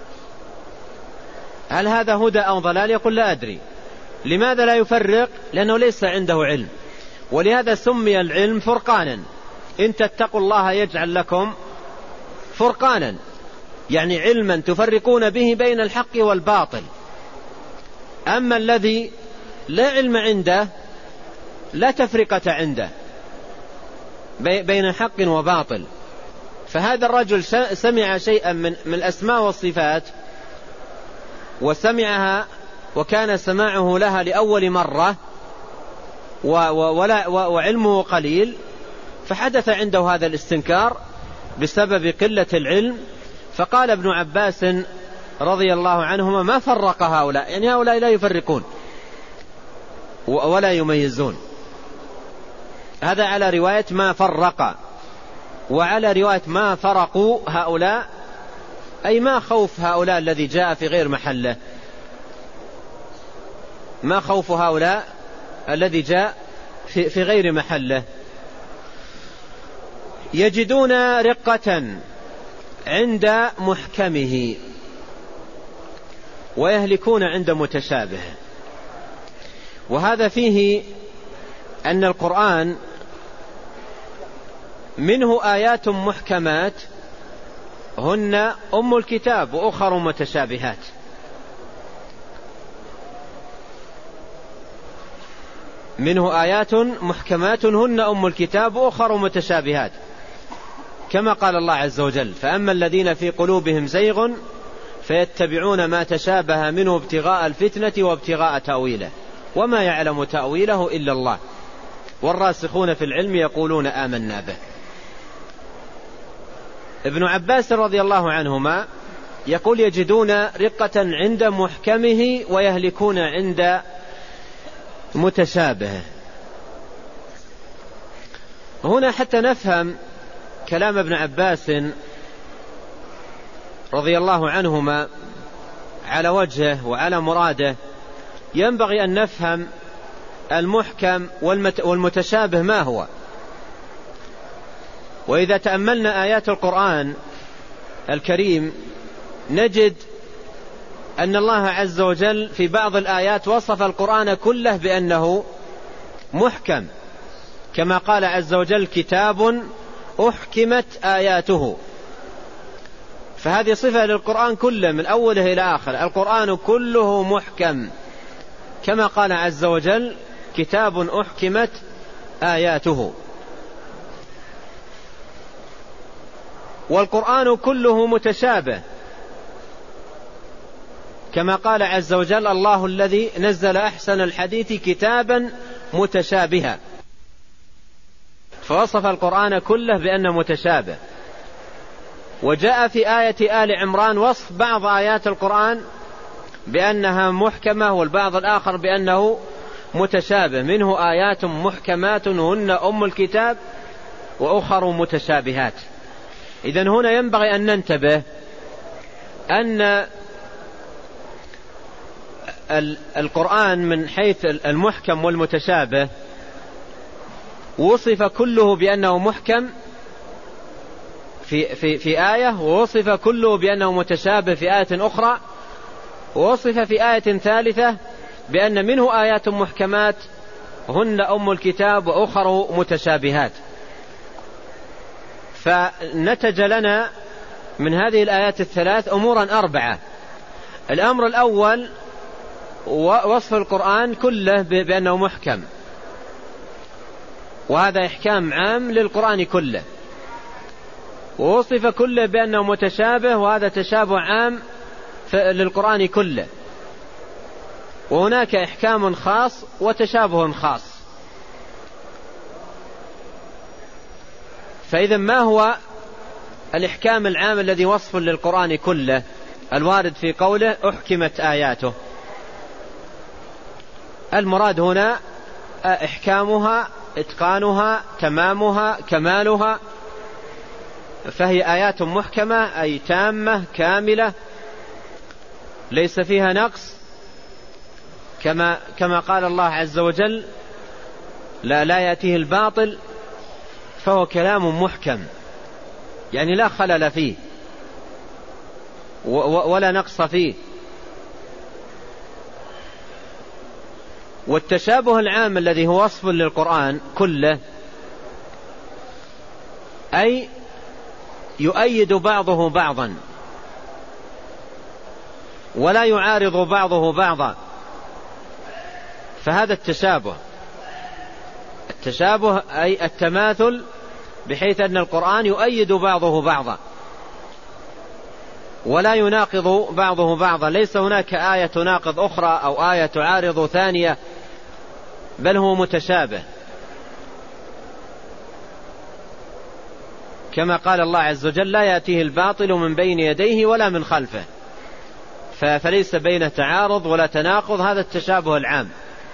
هل هذا هدى أو ضلال يقول لا أدري. لماذا لا يفرق؟ لأنه ليس عنده علم. ولهذا سمي العلم فرقانا، إن تتقوا الله يجعل لكم فرقانا، يعني علما تفرقون به بين الحق والباطل. أما الذي لا علم عنده لا تفرقة عنده بين حق وباطل. فهذا الرجل سمع شيئا من الأسماء والصفات وسمعها وكان سماعه لها لأول مرة وعلمه قليل، فحدث عنده هذا الاستنكار بسبب قلة العلم. فقال ابن عباس رضي الله عنهما: ما فرق هؤلاء، يعني هؤلاء لا يفرقون ولا يميزون. هذا على رواية ما فرق، وعلى رواية ما فرقوا هؤلاء أي ما خوف هؤلاء الذي جاء في غير محله، ما خوف هؤلاء الذي جاء في غير محله. يجدون رقة عند محكمه ويهلكون عند متشابهه. وهذا فيه أن القرآن منه آيات محكمات هن أم الكتاب وأخر متشابهات. منه آيات محكمات هن أم الكتاب وأخر متشابهات، كما قال الله عز وجل: فأما الذين في قلوبهم زيغ فيتبعون ما تشابه منه ابتغاء الفتنة وابتغاء تأويله وما يعلم تأويله إلا الله والراسخون في العلم يقولون آمنا به. ابن عباس رضي الله عنهما يقول: يجدون رقة عند محكمه ويهلكون عند متشابهه. هنا حتى نفهم كلام ابن عباس رضي الله عنهما على وجهه وعلى مراده، ينبغي أن نفهم المحكم والمتشابه ما هو. وإذا تأملنا آيات القرآن الكريم نجد أن الله عز وجل في بعض الآيات وصف القرآن كله بأنه محكم، كما قال عز وجل: كتاب أحكمت آياته. فهذه صفة للقرآن كله من أوله إلى آخر، القرآن كله محكم، كما قال عز وجل: كتاب أحكمت آياته. والقرآن كله متشابه، كما قال عز وجل: الله الذي نزل أحسن الحديث كتابا متشابها. فوصف القرآن كله بأنه متشابه. وجاء في آية آل عمران وصف بعض آيات القرآن بأنها محكمة والبعض الآخر بأنه متشابه، منه آيات محكمات هن أم الكتاب وأخر متشابهات. إذن هنا ينبغي أن ننتبه أن القرآن من حيث المحكم والمتشابه وصف كله بأنه محكم في آية، ووصف كله بأنه متشابه في آية أخرى، ووصف في آية ثالثة بأن منه آيات محكمات هن أم الكتاب وأخر متشابهات. فنتج لنا من هذه الآيات الثلاث أمورا أربعة. الأمر الأول وصف القرآن كله بأنه محكم، وهذا إحكام عام للقرآن كله. ووصف كله بأنه متشابه، وهذا تشابه عام للقرآن كله. وهناك إحكام خاص وتشابه خاص. فإذا ما هو الإحكام العام الذي وصف للقرآن كله الوارد في قوله أحكمت آياته؟ المراد هنا إحكامها، إتقانها، تمامها، كمالها. فهي آيات محكمة أي تامة كاملة ليس فيها نقص، كما قال الله عز وجل: لا يأتيه الباطل. فهو كلام محكم، يعني لا خلل فيه ولا نقص فيه. والتشابه العام الذي هو وصف للقرآن كله أي يؤيد بعضه بعضا ولا يعارض بعضه بعضا. فهذا التشابه أي التماثل، بحيث أن القرآن يؤيد بعضه بعضا. ولا يناقض بعضه بعضا، ليس هناك آية تناقض أخرى أو آية تعارض ثانية، بل هو متشابه، كما قال الله عز وجل: لا يأتيه الباطل من بين يديه ولا من خلفه. فليس بينه تعارض ولا تناقض، هذا التشابه العام.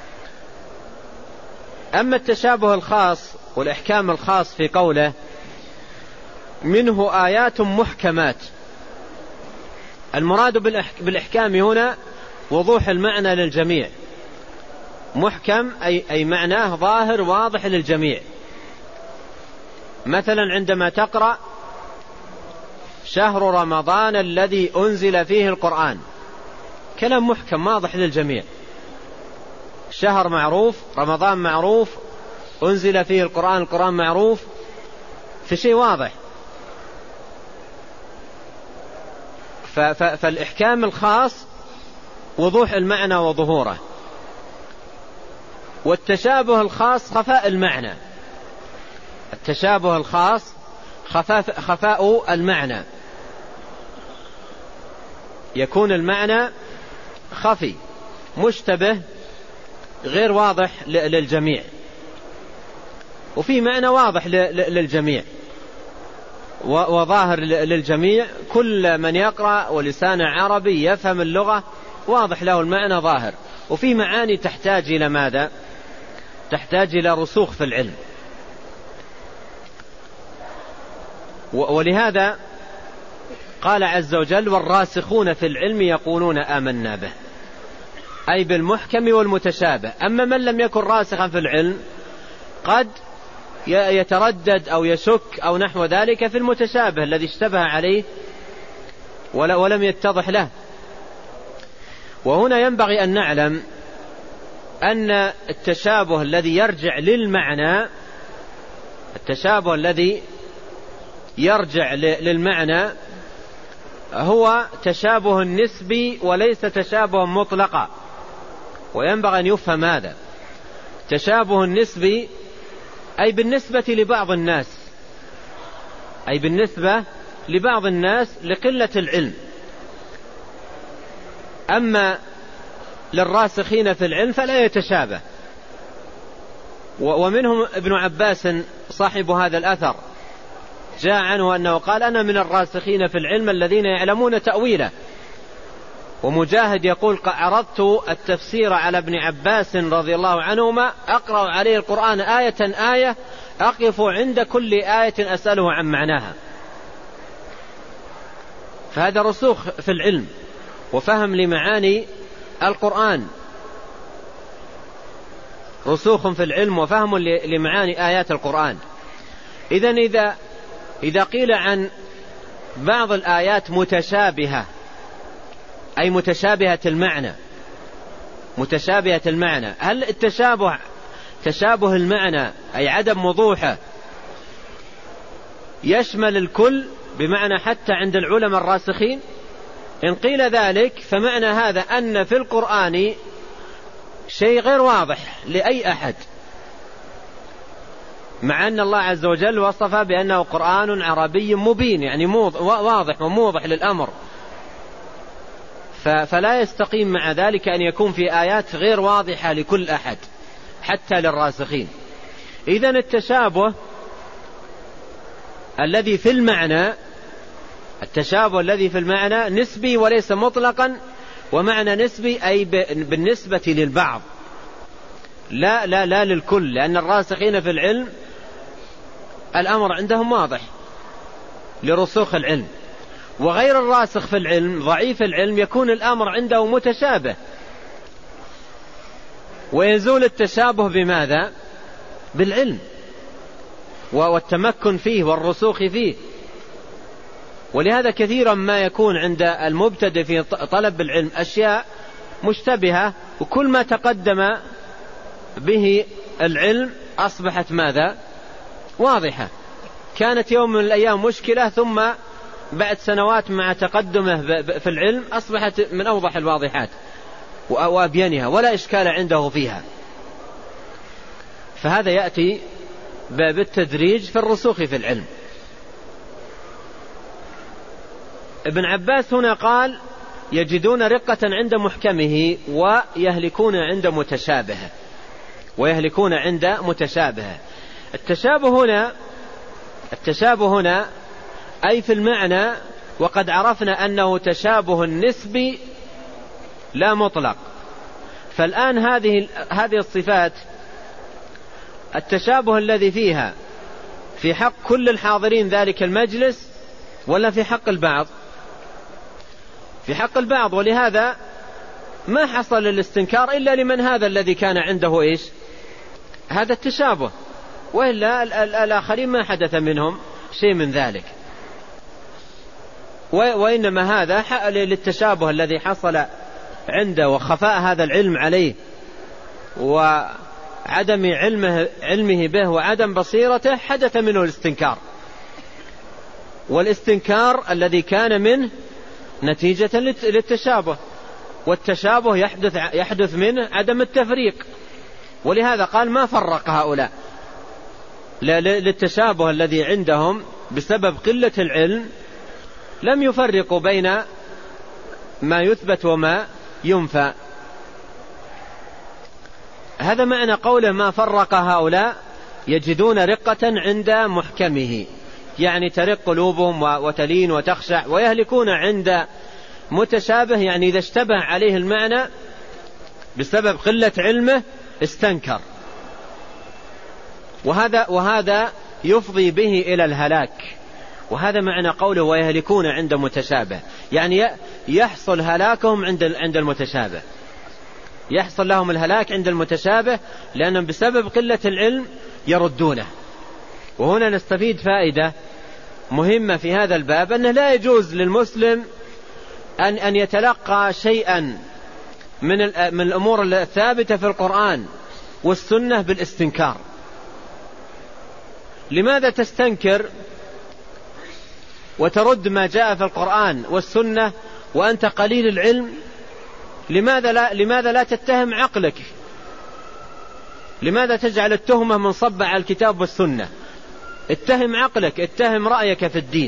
أما التشابه الخاص والإحكام الخاص في قوله: منه آيات محكمات، المراد بالإحكام هنا وضوح المعنى للجميع. محكم أي معناه ظاهر واضح للجميع. مثلا عندما تقرأ: شهر رمضان الذي أنزل فيه القرآن، كلام محكم واضح للجميع. شهر معروف، رمضان معروف، أنزل فيه القرآن، القرآن معروف، في شيء واضح. فالإحكام الخاص وضوح المعنى وظهوره، والتشابه الخاص خفاء المعنى. التشابه الخاص خفاء المعنى، يكون المعنى خفي مشتبه غير واضح للجميع، وفي معنى واضح للجميع وظاهر للجميع. كل من يقرأ ولسانه عربي يفهم اللغة واضح له المعنى ظاهر. وفي معاني تحتاج إلى ماذا؟ تحتاج إلى رسوخ في العلم. ولهذا قال عز وجل: والراسخون في العلم يقولون آمنا به، أي بالمحكم والمتشابه. أما من لم يكن راسخا في العلم قد يتردد أو يشك أو نحو ذلك في المتشابه الذي اشتبه عليه ولم يتضح له. وهنا ينبغي أن نعلم أن التشابه الذي يرجع للمعنى، التشابه الذي يرجع للمعنى هو تشابه نسبي وليس تشابه مطلقا، وينبغي أن يفهم هذا. تشابه النسبي أي بالنسبة لبعض الناس، أي بالنسبة لبعض الناس لقلة العلم. أما للراسخين في العلم فلا يتشابه. ومنهم ابن عباس صاحب هذا الأثر، جاء عنه أنه قال: أنا من الراسخين في العلم الذين يعلمون تأويله. ومجاهد يقول: عرضت التفسير على ابن عباس رضي الله عنهما، أقرأ عليه القرآن آية آية، أقف عند كل آية أسأله عن معناها. فهذا رسوخ في العلم وفهم لمعاني القرآن، رسوخ في العلم وفهم لمعاني آيات القرآن. إذا قيل عن بعض الآيات متشابهة، أي متشابهة المعنى، متشابهة المعنى، هل التشابه تشابه المعنى أي عدم وضوحه يشمل الكل بمعنى حتى عند العلماء الراسخين؟ إن قيل ذلك فمعنى هذا أن في القرآن شيء غير واضح لأي أحد، مع أن الله عز وجل وصف بأنه قرآن عربي مبين، يعني واضح وموضح للأمر. فلا يستقيم مع ذلك أن يكون في آيات غير واضحة لكل أحد حتى للراسخين. إذن التشابه الذي في المعنى، التشابه الذي في المعنى نسبي وليس مطلقا. ومعنى نسبي أي بالنسبة للبعض، لا للكل، لأن الراسخين في العلم الأمر عندهم واضح لرسوخ العلم. وغير الراسخ في العلم ضعيف العلم يكون الأمر عنده متشابه، ويزول التشابه بماذا؟ بالعلم والتمكن فيه والرسوخ فيه. ولهذا كثيرا ما يكون عند المبتدئ في طلب العلم أشياء مشتبهة، وكل ما تقدم به العلم أصبحت ماذا؟ واضحة. كانت يوم من الأيام مشكلة، ثم بعد سنوات مع تقدمه في العلم أصبحت من أوضح الواضحات وأبينها، ولا إشكال عنده فيها. فهذا يأتي بالتدريج في الرسوخ في العلم. ابن عباس هنا قال يجدون رقة عند محكمه ويهلكون عند متشابهه، ويهلكون عند متشابهه. التشابه هنا أي في المعنى، وقد عرفنا أنه تشابه نسبي لا مطلق. فالآن هذه الصفات التشابه الذي فيها في حق كل الحاضرين ذلك المجلس ولا في حق البعض؟ في حق البعض، ولهذا ما حصل الاستنكار إلا لمن هذا الذي كان عنده إيش؟ هذا التشابه، وإلا الآخرين ما حدث منهم شيء من ذلك. وإنما هذا للتشابه الذي حصل عنده وخفاء هذا العلم عليه وعدم علمه به وعدم بصيرته حدث منه الاستنكار، والاستنكار الذي كان منه نتيجة للتشابه، والتشابه يحدث منه عدم التفريق. ولهذا قال ما فرق هؤلاء للتشابه الذي عندهم بسبب قلة العلم، لم يفرقوا بين ما يثبت وما ينفى. هذا معنى قوله ما فرق هؤلاء، يجدون رقة عند محكمه، يعني ترق قلوبهم وتلين وتخشع، ويهلكون عند متشابه، يعني إذا اشتبه عليه المعنى بسبب قلة علمه استنكر، وهذا يفضي به إلى الهلاك. وهذا معنى قوله ويهلكون عند متشابه، يعني يحصل هلاكهم عند المتشابه، يحصل لهم الهلاك عند المتشابه لأنهم بسبب قلة العلم يردونه. وهنا نستفيد فائدة مهمة في هذا الباب، أنه لا يجوز للمسلم أن يتلقى شيئا من الأمور الثابتة في القرآن والسنة بالاستنكار. لماذا تستنكر وترد ما جاء في القرآن والسنة وأنت قليل العلم؟ لماذا لا تتهم عقلك؟ لماذا تجعل التهمة منصبة على الكتاب والسنة؟ اتهم عقلك، اتهم رأيك في الدين،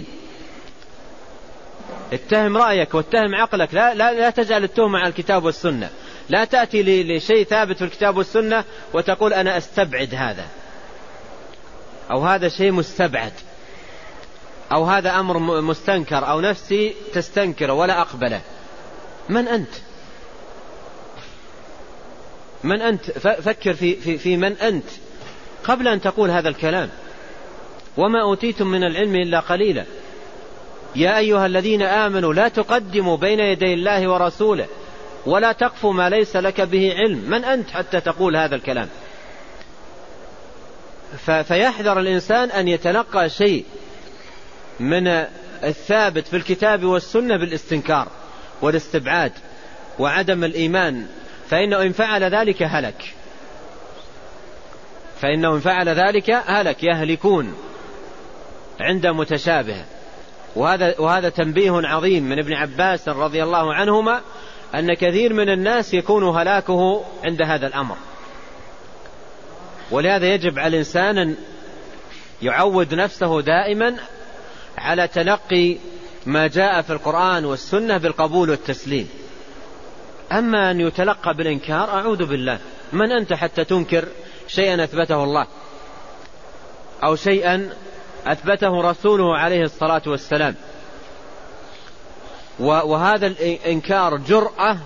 اتهم رأيك واتهم عقلك، لا تجعل التهمة على الكتاب والسنة. لا تأتي لشيء ثابت في الكتاب والسنة وتقول أنا أستبعد هذا، أو هذا شيء مستبعد، أو هذا أمر مستنكر، أو نفسي تستنكره ولا أقبله. من أنت؟ من أنت؟ فكر في من أنت قبل أن تقول هذا الكلام. وما أوتيتم من العلم إلا قليلا. يا أيها الذين آمنوا لا تقدموا بين يدي الله ورسوله ولا تقف ما ليس لك به علم. من أنت حتى تقول هذا الكلام؟ فيحذر الإنسان أن يتلقى شيء من الثابت في الكتاب والسنة بالاستنكار والاستبعاد وعدم الإيمان، فإنه إن فعل ذلك هلك، فإنه إن فعل ذلك هلك، يهلكون عند متشابه. وهذا تنبيه عظيم من ابن عباس رضي الله عنهما، أن كثير من الناس يكون هلاكه عند هذا الأمر. ولهذا يجب على الإنسان أن يعود نفسه دائما على تلقي ما جاء في القرآن والسنة بالقبول والتسليم. أما أن يتلقى بالإنكار، أعوذ بالله، من أنت حتى تنكر شيئا أثبته الله أو شيئا أثبته رسوله عليه الصلاة والسلام؟ وهذا الإنكار جرأة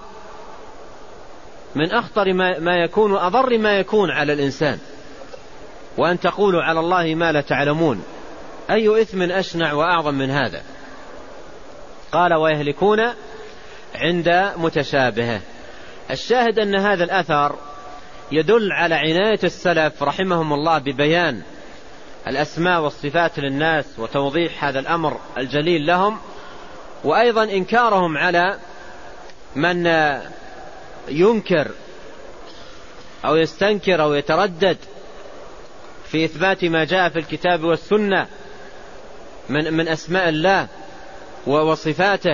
من أخطر ما يكون وأضر ما يكون على الإنسان. وأن تقولوا على الله ما لا تعلمون، أي إثم أشنع وأعظم من هذا؟ قال ويهلكون عند متشابهه. الشاهد أن هذا الأثر يدل على عناية السلف رحمهم الله ببيان الأسماء والصفات للناس وتوضيح هذا الأمر الجليل لهم، وأيضا إنكارهم على من ينكر أو يستنكر أو يتردد في إثبات ما جاء في الكتاب والسنة من أسماء الله وصفاته.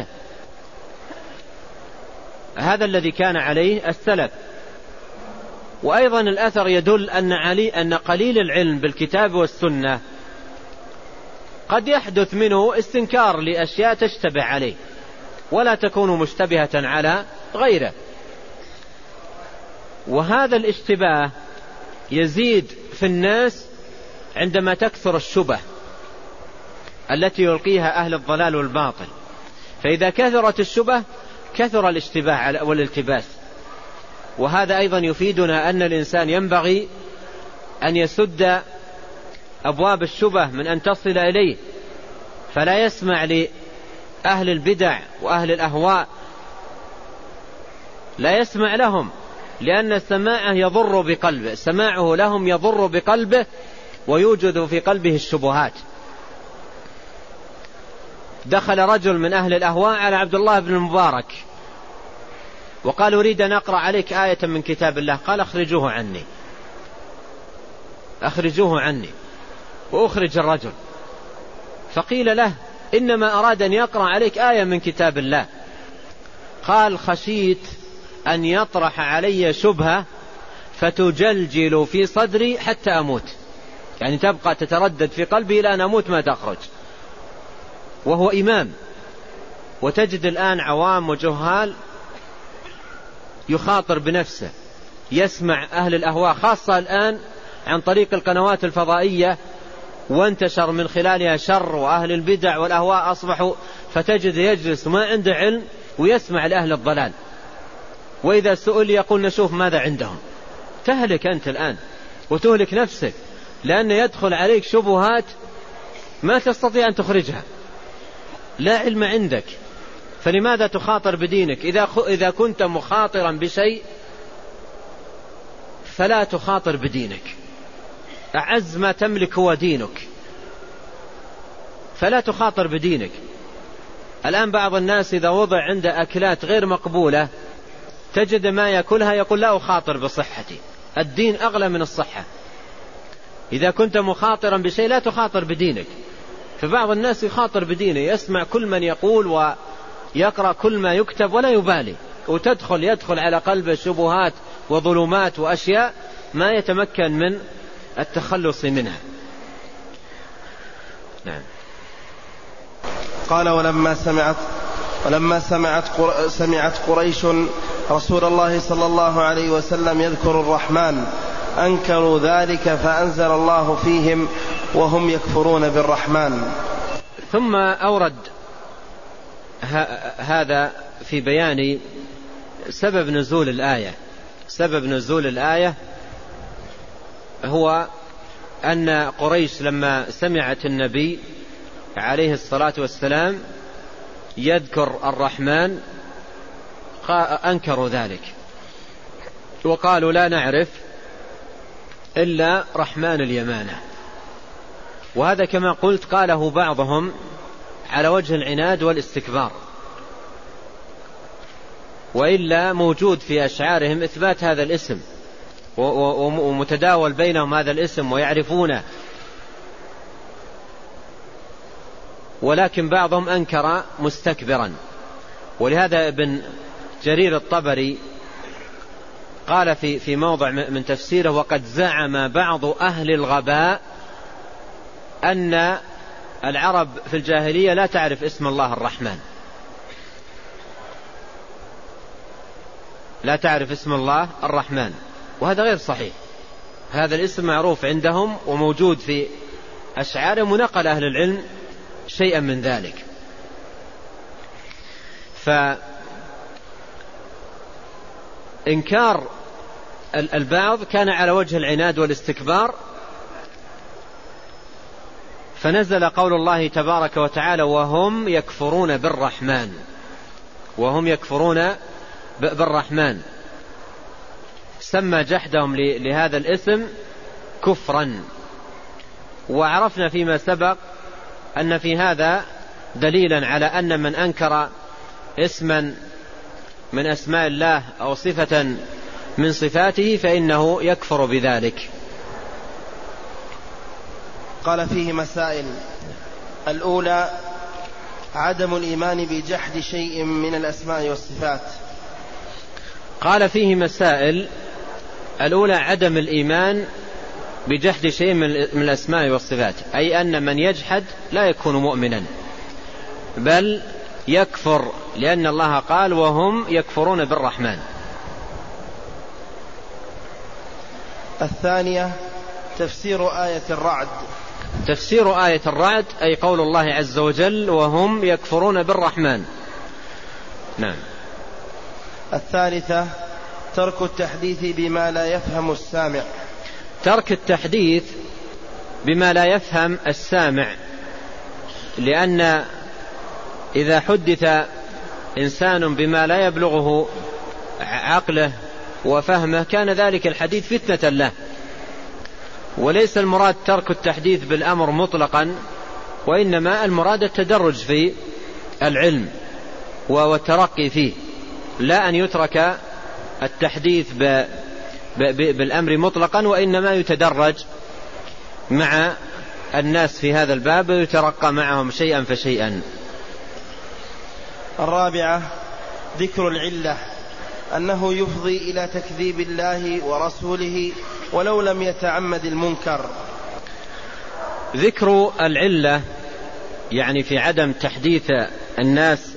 هذا الذي كان عليه السلف. وأيضا الأثر يدل أن قليل العلم بالكتاب والسنة قد يحدث منه استنكار لأشياء تشتبه عليه، ولا تكون مشتبهة على غيره. وهذا الاشتباه يزيد في الناس عندما تكثر الشبه التي يلقيها أهل الضلال والباطل، فإذا كثرت الشبه كثر الاشتباه والالتباس. وهذا أيضا يفيدنا أن الإنسان ينبغي أن يسد أبواب الشبه من أن تصل إليه، فلا يسمع لأهل البدع وأهل الأهواء، لا يسمع لهم، لأن سماعه يضر بقلبه، سماعه لهم يضر بقلبه ويوجد في قلبه الشبهات. دخل رجل من أهل الأهواء على عبد الله بن المبارك وقال: أريد أن أقرأ عليك آية من كتاب الله. قال: أخرجوه عني، أخرجوه عني. وأخرج الرجل، فقيل له: إنما أراد أن يقرأ عليك آية من كتاب الله. قال: خشيت أن يطرح علي شبهة فتجلجل في صدري حتى أموت، يعني تبقى تتردد في قلبي إلى أن أموت ما تخرج. وهو إمام، وتجد الآن عوام وجهال يخاطر بنفسه، يسمع أهل الأهواء خاصة الآن عن طريق القنوات الفضائية، وانتشر من خلالها شر، وأهل البدع والأهواء أصبحوا، فتجد يجلس ما عنده علم ويسمع لأهل الضلال، وإذا سئل يقول: نشوف ماذا عندهم. تهلك أنت الآن وتهلك نفسك، لأن يدخل عليك شبهات ما تستطيع أن تخرجها، لا علم عندك، فلماذا تخاطر بدينك؟ إذا كنت مخاطرا بشيء فلا تخاطر بدينك. أعز ما تملك هو دينك، فلا تخاطر بدينك. الآن بعض الناس إذا وضع عنده أكلات غير مقبولة تجد ما يأكلها يقول: لا أخاطر بصحتي. الدين أغلى من الصحة. إذا كنت مخاطرا بشيء لا تخاطر بدينك. فبعض الناس يخاطر بدينه، يسمع كل من يقول ويقرأ كل ما يكتب ولا يبالي، يدخل على قلبه شبهات وظلمات وأشياء ما يتمكن من التخلص منها. نعم. قال: ولما سمعت قريش رسول الله صلى الله عليه وسلم يذكر الرحمن أنكروا ذلك فأنزل الله فيهم وهم يكفرون بالرحمن. ثم أورد هذا في بيان سبب نزول الآية. سبب نزول الآية هو أن قريش لما سمعت النبي عليه الصلاة والسلام يذكر الرحمن أنكروا ذلك وقالوا: لا نعرف إلا رحمن اليمانة. وهذا كما قلت قاله بعضهم على وجه العناد والاستكبار، وإلا موجود في أشعارهم إثبات هذا الاسم، ومتداول بينهم هذا الاسم ويعرفونه، ولكن بعضهم أنكر مستكبرا. ولهذا ابن جرير الطبري قال في موضع من تفسيره: وقد زعم بعض أهل الغباء أن العرب في الجاهلية لا تعرف اسم الله الرحمن، لا تعرف اسم الله الرحمن، وهذا غير صحيح. هذا الاسم معروف عندهم وموجود في أشعارهم، ونقل أهل العلم شيئا من ذلك. فإنكار البعض كان على وجه العناد والاستكبار، فنزل قول الله تبارك وتعالى: وهم يكفرون بالرحمن، وهم يكفرون بالرحمن. سمى جحدهم لهذا الاسم كفرا. وعرفنا فيما سبق أن في هذا دليلا على أن من أنكر اسما من أسماء الله أو صفة من صفاته فإنه يكفر بذلك. قال: فيه مسائل. الأولى: عدم الإيمان بجحد شيء من الأسماء والصفات. قال: فيه مسائل. الأولى: عدم الإيمان بجحد شيء من الأسماء والصفات، أي أن من يجحد لا يكون مؤمنا، بل يكفر، لأن الله قال وهم يكفرون بالرحمن. الثانية تفسير آية الرعد. تفسير آية الرعد أي قول الله عز وجل وهم يكفرون بالرحمن. نعم. الثالثة ترك التحديث بما لا يفهم السامع. ترك التحديث بما لا يفهم السامع، لأن إذا حدث إنسان بما لا يبلغه عقله وفهمه كان ذلك الحديث فتنة له. وليس المراد ترك التحديث بالأمر مطلقا، وإنما المراد التدرج في العلم والترقي فيه، لا أن يترك التحديث بالأمر مطلقا، وإنما يتدرج مع الناس في هذا الباب ويترقى معهم شيئا فشيئا. الرابعة ذكر العلة، أنه يفضي إلى تكذيب الله ورسوله ولو لم يتعمد المنكر. ذكر العلة يعني في عدم تحديث الناس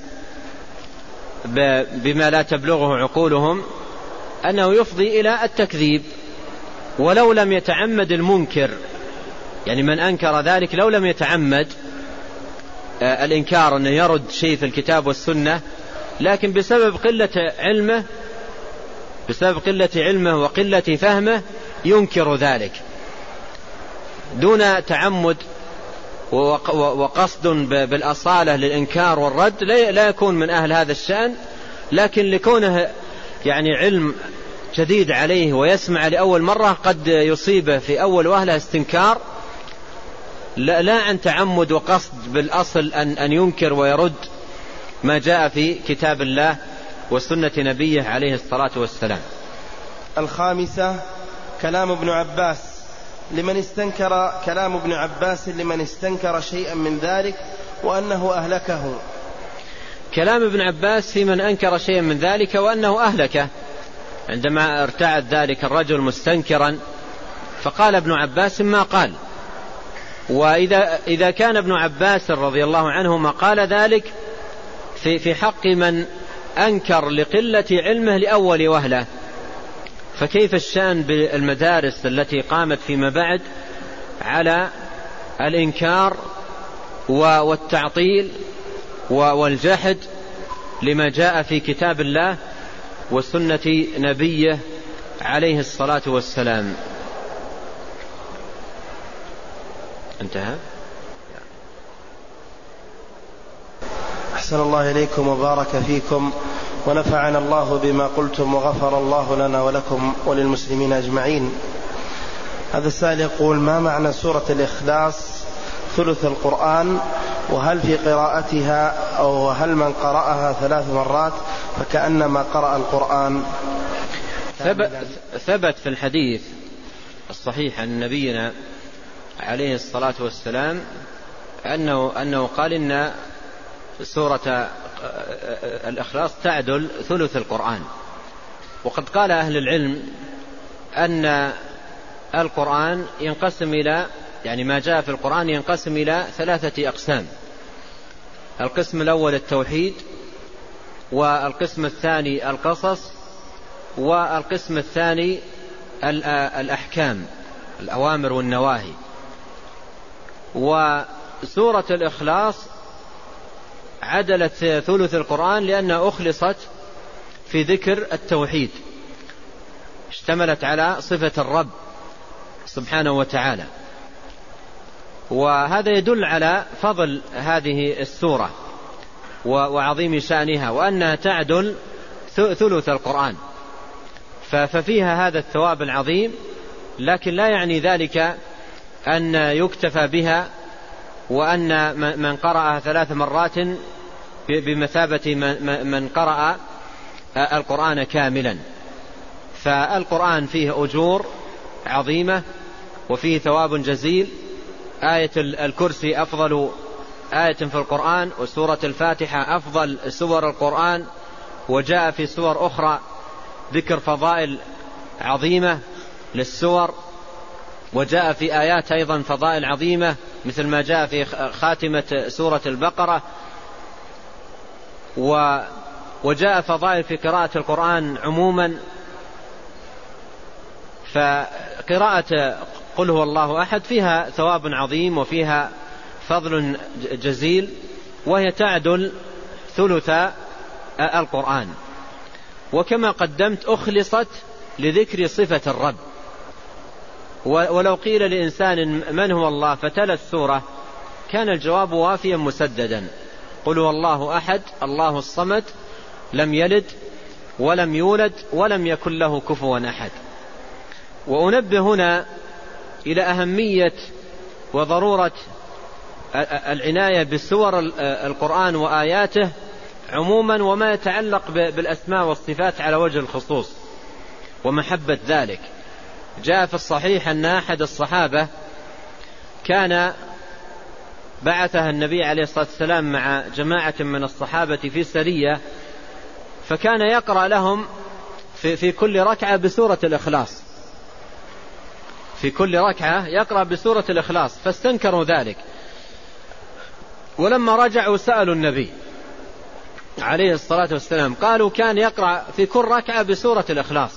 بما لا تبلغه عقولهم، أنه يفضي إلى التكذيب ولو لم يتعمد المنكر، يعني من أنكر ذلك لو لم يتعمد الإنكار أنه يرد شيء في الكتاب والسنة، لكن بسبب قلة علمه وقلة فهمه ينكر ذلك دون تعمد وقصد بالأصالة للإنكار والرد، لا يكون من أهل هذا الشأن. لكن لكونه يعني علم جديد عليه ويسمع لأول مرة قد يصيبه في أول وهلة استنكار، لا عن تعمد وقصد بالأصل أن ينكر ويرد ما جاء في كتاب الله وسنة نبيه عليه الصلاة والسلام. الخامسة كلام ابن عباس لمن استنكر شيئا من ذلك وأنه أهلكه. كلام ابن عباس في من أنكر شيئا من ذلك وأنه أهلكه، عندما ارتعد ذلك الرجل مستنكرا فقال ابن عباس ما قال. وإذا كان ابن عباس رضي الله عنه ما قال ذلك في حق من أنكر لقلة علمه لأول وهلة، فكيف الشأن بالمدارس التي قامت فيما بعد على الإنكار والتعطيل والجحد لما جاء في كتاب الله وسنة نبيه عليه الصلاة والسلام. انتهى. أحسن الله إليكم وبارك فيكم ونفعنا الله بما قلتم وغفر الله لنا ولكم وللمسلمين أجمعين. هذا السائل يقول: ما معنى سورة الإخلاص ثلث القرآن؟ وهل في قراءتها أو هل من قرأها 3 مرات فكأنما قرأ القرآن؟ ثبت في الحديث الصحيح عن نبينا عليه الصلاة والسلام أنه قال إن سورة الإخلاص تعدل ثلث القرآن. وقد قال أهل العلم أن القرآن ينقسم إلى، يعني ما جاء في القرآن ينقسم إلى 3 أقسام. القسم الأول التوحيد، والقسم الثاني القصص، والقسم الثاني الأحكام الأوامر والنواهي. وسورة الإخلاص عدلت ثلث القرآن لأنها أخلصت في ذكر التوحيد، اشتملت على صفة الرب سبحانه وتعالى. وهذا يدل على فضل هذه السورة وعظيم شأنها، وأنها تعدل ثلث القرآن، ففيها هذا الثواب العظيم. لكن لا يعني ذلك أن يكتفى بها، وأن من قرأها 3 مرات بمثابة من قرأ القرآن كاملا. فالقرآن فيه أجور عظيمة وفيه ثواب جزيل. آية الكرسي أفضل آية في القرآن، وسورة الفاتحة أفضل سور القرآن، وجاء في سور أخرى ذكر فضائل عظيمة للسور، وجاء في آيات أيضا فضائل عظيمة مثل ما جاء في خاتمة سورة البقرة. وجاء فضائل في قراءة القرآن عموما. فقراءة قل هو الله أحد فيها ثواب عظيم وفيها فضل جزيل، وهي تعدل ثلث القرآن. وكما قدمت أخلصت لذكر صفة الرب، ولو قيل لإنسان من هو الله فتلا السورة كان الجواب وافيا مسددا. قل هو الله أحد الله الصمد لم يلد ولم يولد ولم يكن له كفوا أحد. وأنبه هنا إلى أهمية وضرورة العناية بسور القرآن وآياته عموما، وما يتعلق بالأسماء والصفات على وجه الخصوص ومحبة ذلك. جاء في الصحيح أن أحد الصحابة كان بعثها النبي عليه الصلاة والسلام مع جماعة من الصحابة في سرية، فكان يقرأ لهم في كل ركعة بسورة الإخلاص، في كل ركعة يقرأ بسورة الإخلاص، فاستنكروا ذلك. ولما رجعوا سألوا النبي عليه الصلاة والسلام قالوا كان يقرأ في كل ركعة بسورة الإخلاص.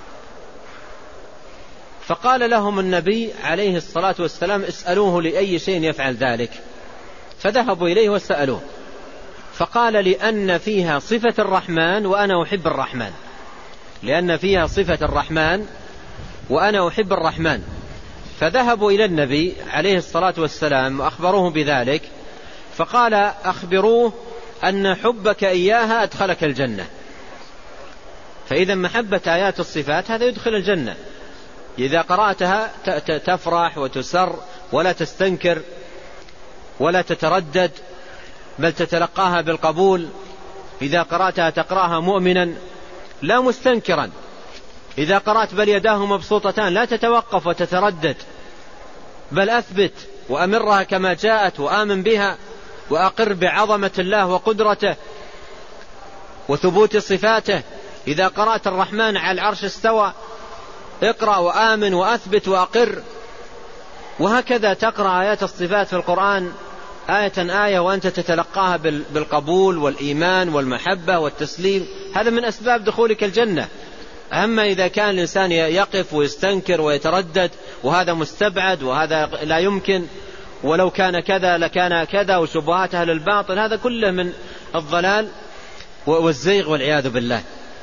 فقال لهم النبي عليه الصلاة والسلام اسألوه لأي شيء يفعل ذلك. فذهبوا إليه وسألوه، فقال لأن فيها صفة الرحمن وأنا أحب الرحمن، لأن فيها صفة الرحمن وأنا أحب الرحمن. فذهبوا إلى النبي عليه الصلاة والسلام وأخبروه بذلك، فقال أخبروه أن حبك إياها أدخلك الجنة. فإذا محبة آيات الصفات هذا يدخل الجنة. إذا قرأتها تفرح وتسر ولا تستنكر ولا تتردد، بل تتلقاها بالقبول. إذا قرأتها تقرأها مؤمنا لا مستنكرا. إذا قرأت بل يداه مبسوطتان لا تتوقف وتتردد، بل أثبت وأمرها كما جاءت وآمن بها وأقر بعظمة الله وقدرته وثبوت صفاته. إذا قرأت الرحمن على العرش استوى اقرأ وآمن وأثبت وأقر. وهكذا تقرأ آيات الصفات في القرآن آية آية وأنت تتلقاها بالقبول والإيمان والمحبة والتسليم. هذا من أسباب دخولك الجنة. أما إذا كان الإنسان يقف ويستنكر ويتردد وهذا مستبعد وهذا لا يمكن ولو كان كذا لكان كذا وشبهات أهل الباطل، هذا كله من الضلال والزيغ والعياذ بالله.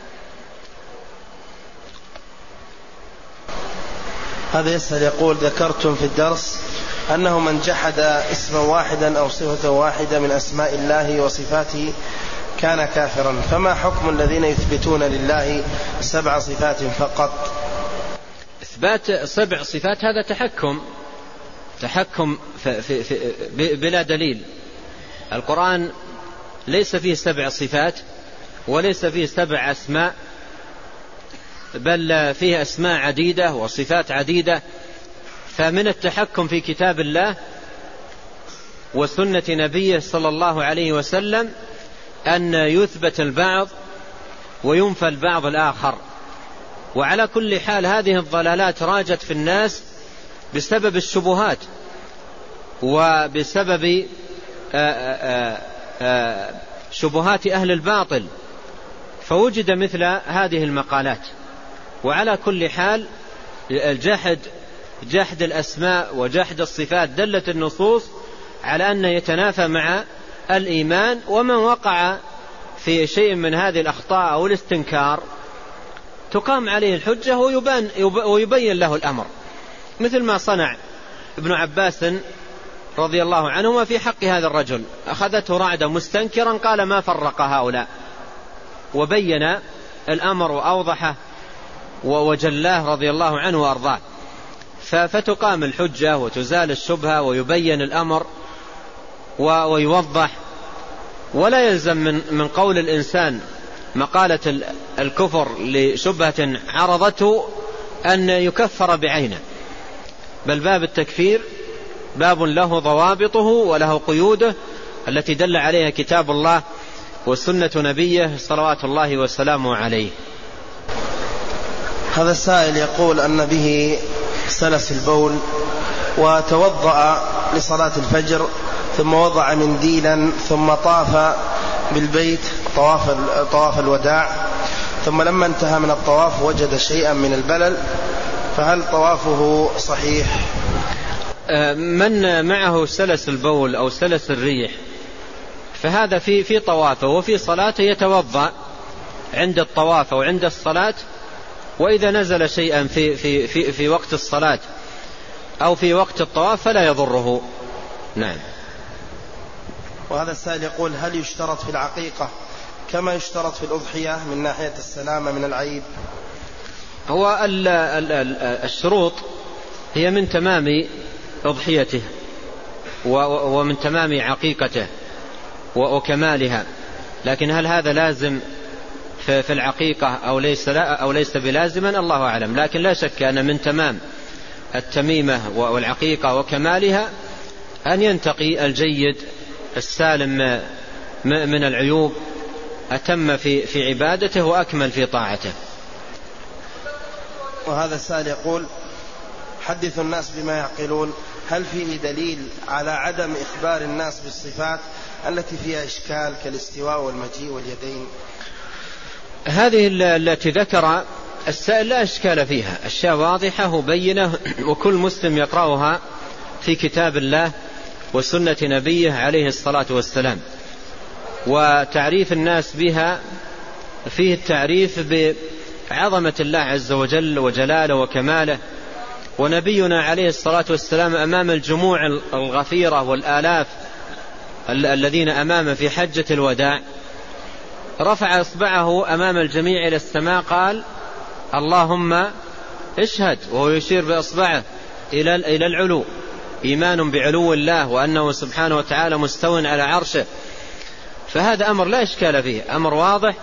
هذا يسأل يقول ذكرتم في الدرس أنه من جحد اسما واحدا أو صفة واحدة من أسماء الله وصفاته كان كافرا، فما حكم الذين يثبتون لله 7 صفات فقط؟ إثبات 7 صفات هذا تحكم بلا دليل. القرآن ليس فيه 7 صفات وليس فيه 7 أسماء، بل فيه أسماء عديدة وصفات عديدة. فمن التحكم في كتاب الله وسنة نبيه صلى الله عليه وسلم أن يثبت البعض وينفى البعض الآخر. وعلى كل حال هذه الضلالات راجت في الناس بسبب الشبهات وبسبب شبهات أهل الباطل، فوجد مثل هذه المقالات. وعلى كل حال جحد الأسماء وجحد الصفات دلت النصوص على أنه يتنافى مع الإيمان. ومن وقع في شيء من هذه الأخطاء أو الاستنكار تقام عليه الحجة ويبين له الأمر، مثل ما صنع ابن عباس رضي الله عنهما في حق هذا الرجل. أخذته رعدة مستنكرا قال ما فرق هؤلاء، وبين الأمر وأوضحه وجلاه رضي الله عنه وأرضاه. فتقام الحجة وتزال الشبهة ويبين الأمر ويوضح. ولا يلزم من قول الإنسان مقالة الكفر لشبهة عرضته أن يكفر بعينه، بل باب التكفير باب له ضوابطه وله قيوده التي دل عليها كتاب الله وسنة نبيه صلوات الله وسلامه عليه. هذا السائل يقول أن به سلس البول وتوضأ لصلاة الفجر ثم وضع منديلا ثم طاف بالبيت طواف الوداع، ثم لما انتهى من الطواف وجد شيئا من البلل، فهل طوافه صحيح؟ من معه سلس البول أو سلس الريح فهذا في طوافه وفي صلاته يتوضأ عند الطواف أو عند الصلاة، وإذا نزل شيئا في وقت الصلاة أو في وقت الطواف فلا يضره. نعم. وهذا السائل يقول: هل يشترط في العقيقة كما يشترط في الأضحية من ناحية السلامة من العيب؟ هو الشروط هي من تمام أضحيته ومن تمام عقيقته وكمالها، لكن هل هذا لازم في العقيقة أو ليس بلازما الله أعلم، لكن لا شك أن من تمام التميمة والعقيقة وكمالها أن ينتقي الجيد السالم من العيوب، أتم في عبادته وأكمل في طاعته. وهذا السائل يقول: حدث الناس بما يعقلون، هل فيه دليل على عدم إخبار الناس بالصفات التي فيها إشكال كالاستواء والمجيء واليدين؟ هذه التي ذكر السائل لا إشكال فيها، أشياء واضحة وبينة، وكل مسلم يقرأها في كتاب الله وسنة نبيه عليه الصلاة والسلام. وتعريف الناس بها فيه التعريف بعظمة الله عز وجل وجلاله وكماله، ونبينا عليه الصلاة والسلام أمام الجموع الغفيرة والآلاف الذين أمامه في حجة الوداع رفع إصبعه أمام الجميع إلى السماء، قال: اللهم اشهد، وهو يشير بإصبعه إلى العلو، إيمان بعلو الله وأنه سبحانه وتعالى مستو على عرشه. فهذا أمر لا إشكال فيه، أمر واضح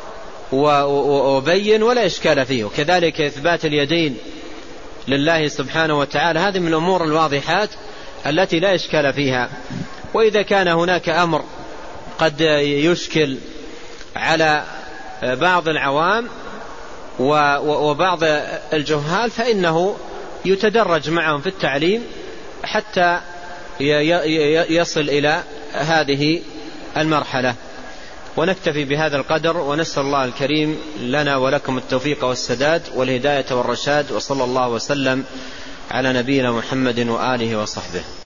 وبين ولا إشكال فيه. وكذلك إثبات اليدين لله سبحانه وتعالى، هذه من الأمور الواضحات التي لا إشكال فيها. وإذا كان هناك أمر قد يشكل على بعض العوام وبعض الجهال فإنه يتدرج معهم في التعليم حتى يصل إلى هذه المرحلة. ونكتفي بهذا القدر، ونسأل الله الكريم لنا ولكم التوفيق والسداد والهداية والرشاد، وصلى الله وسلم على نبينا محمد وآله وصحبه.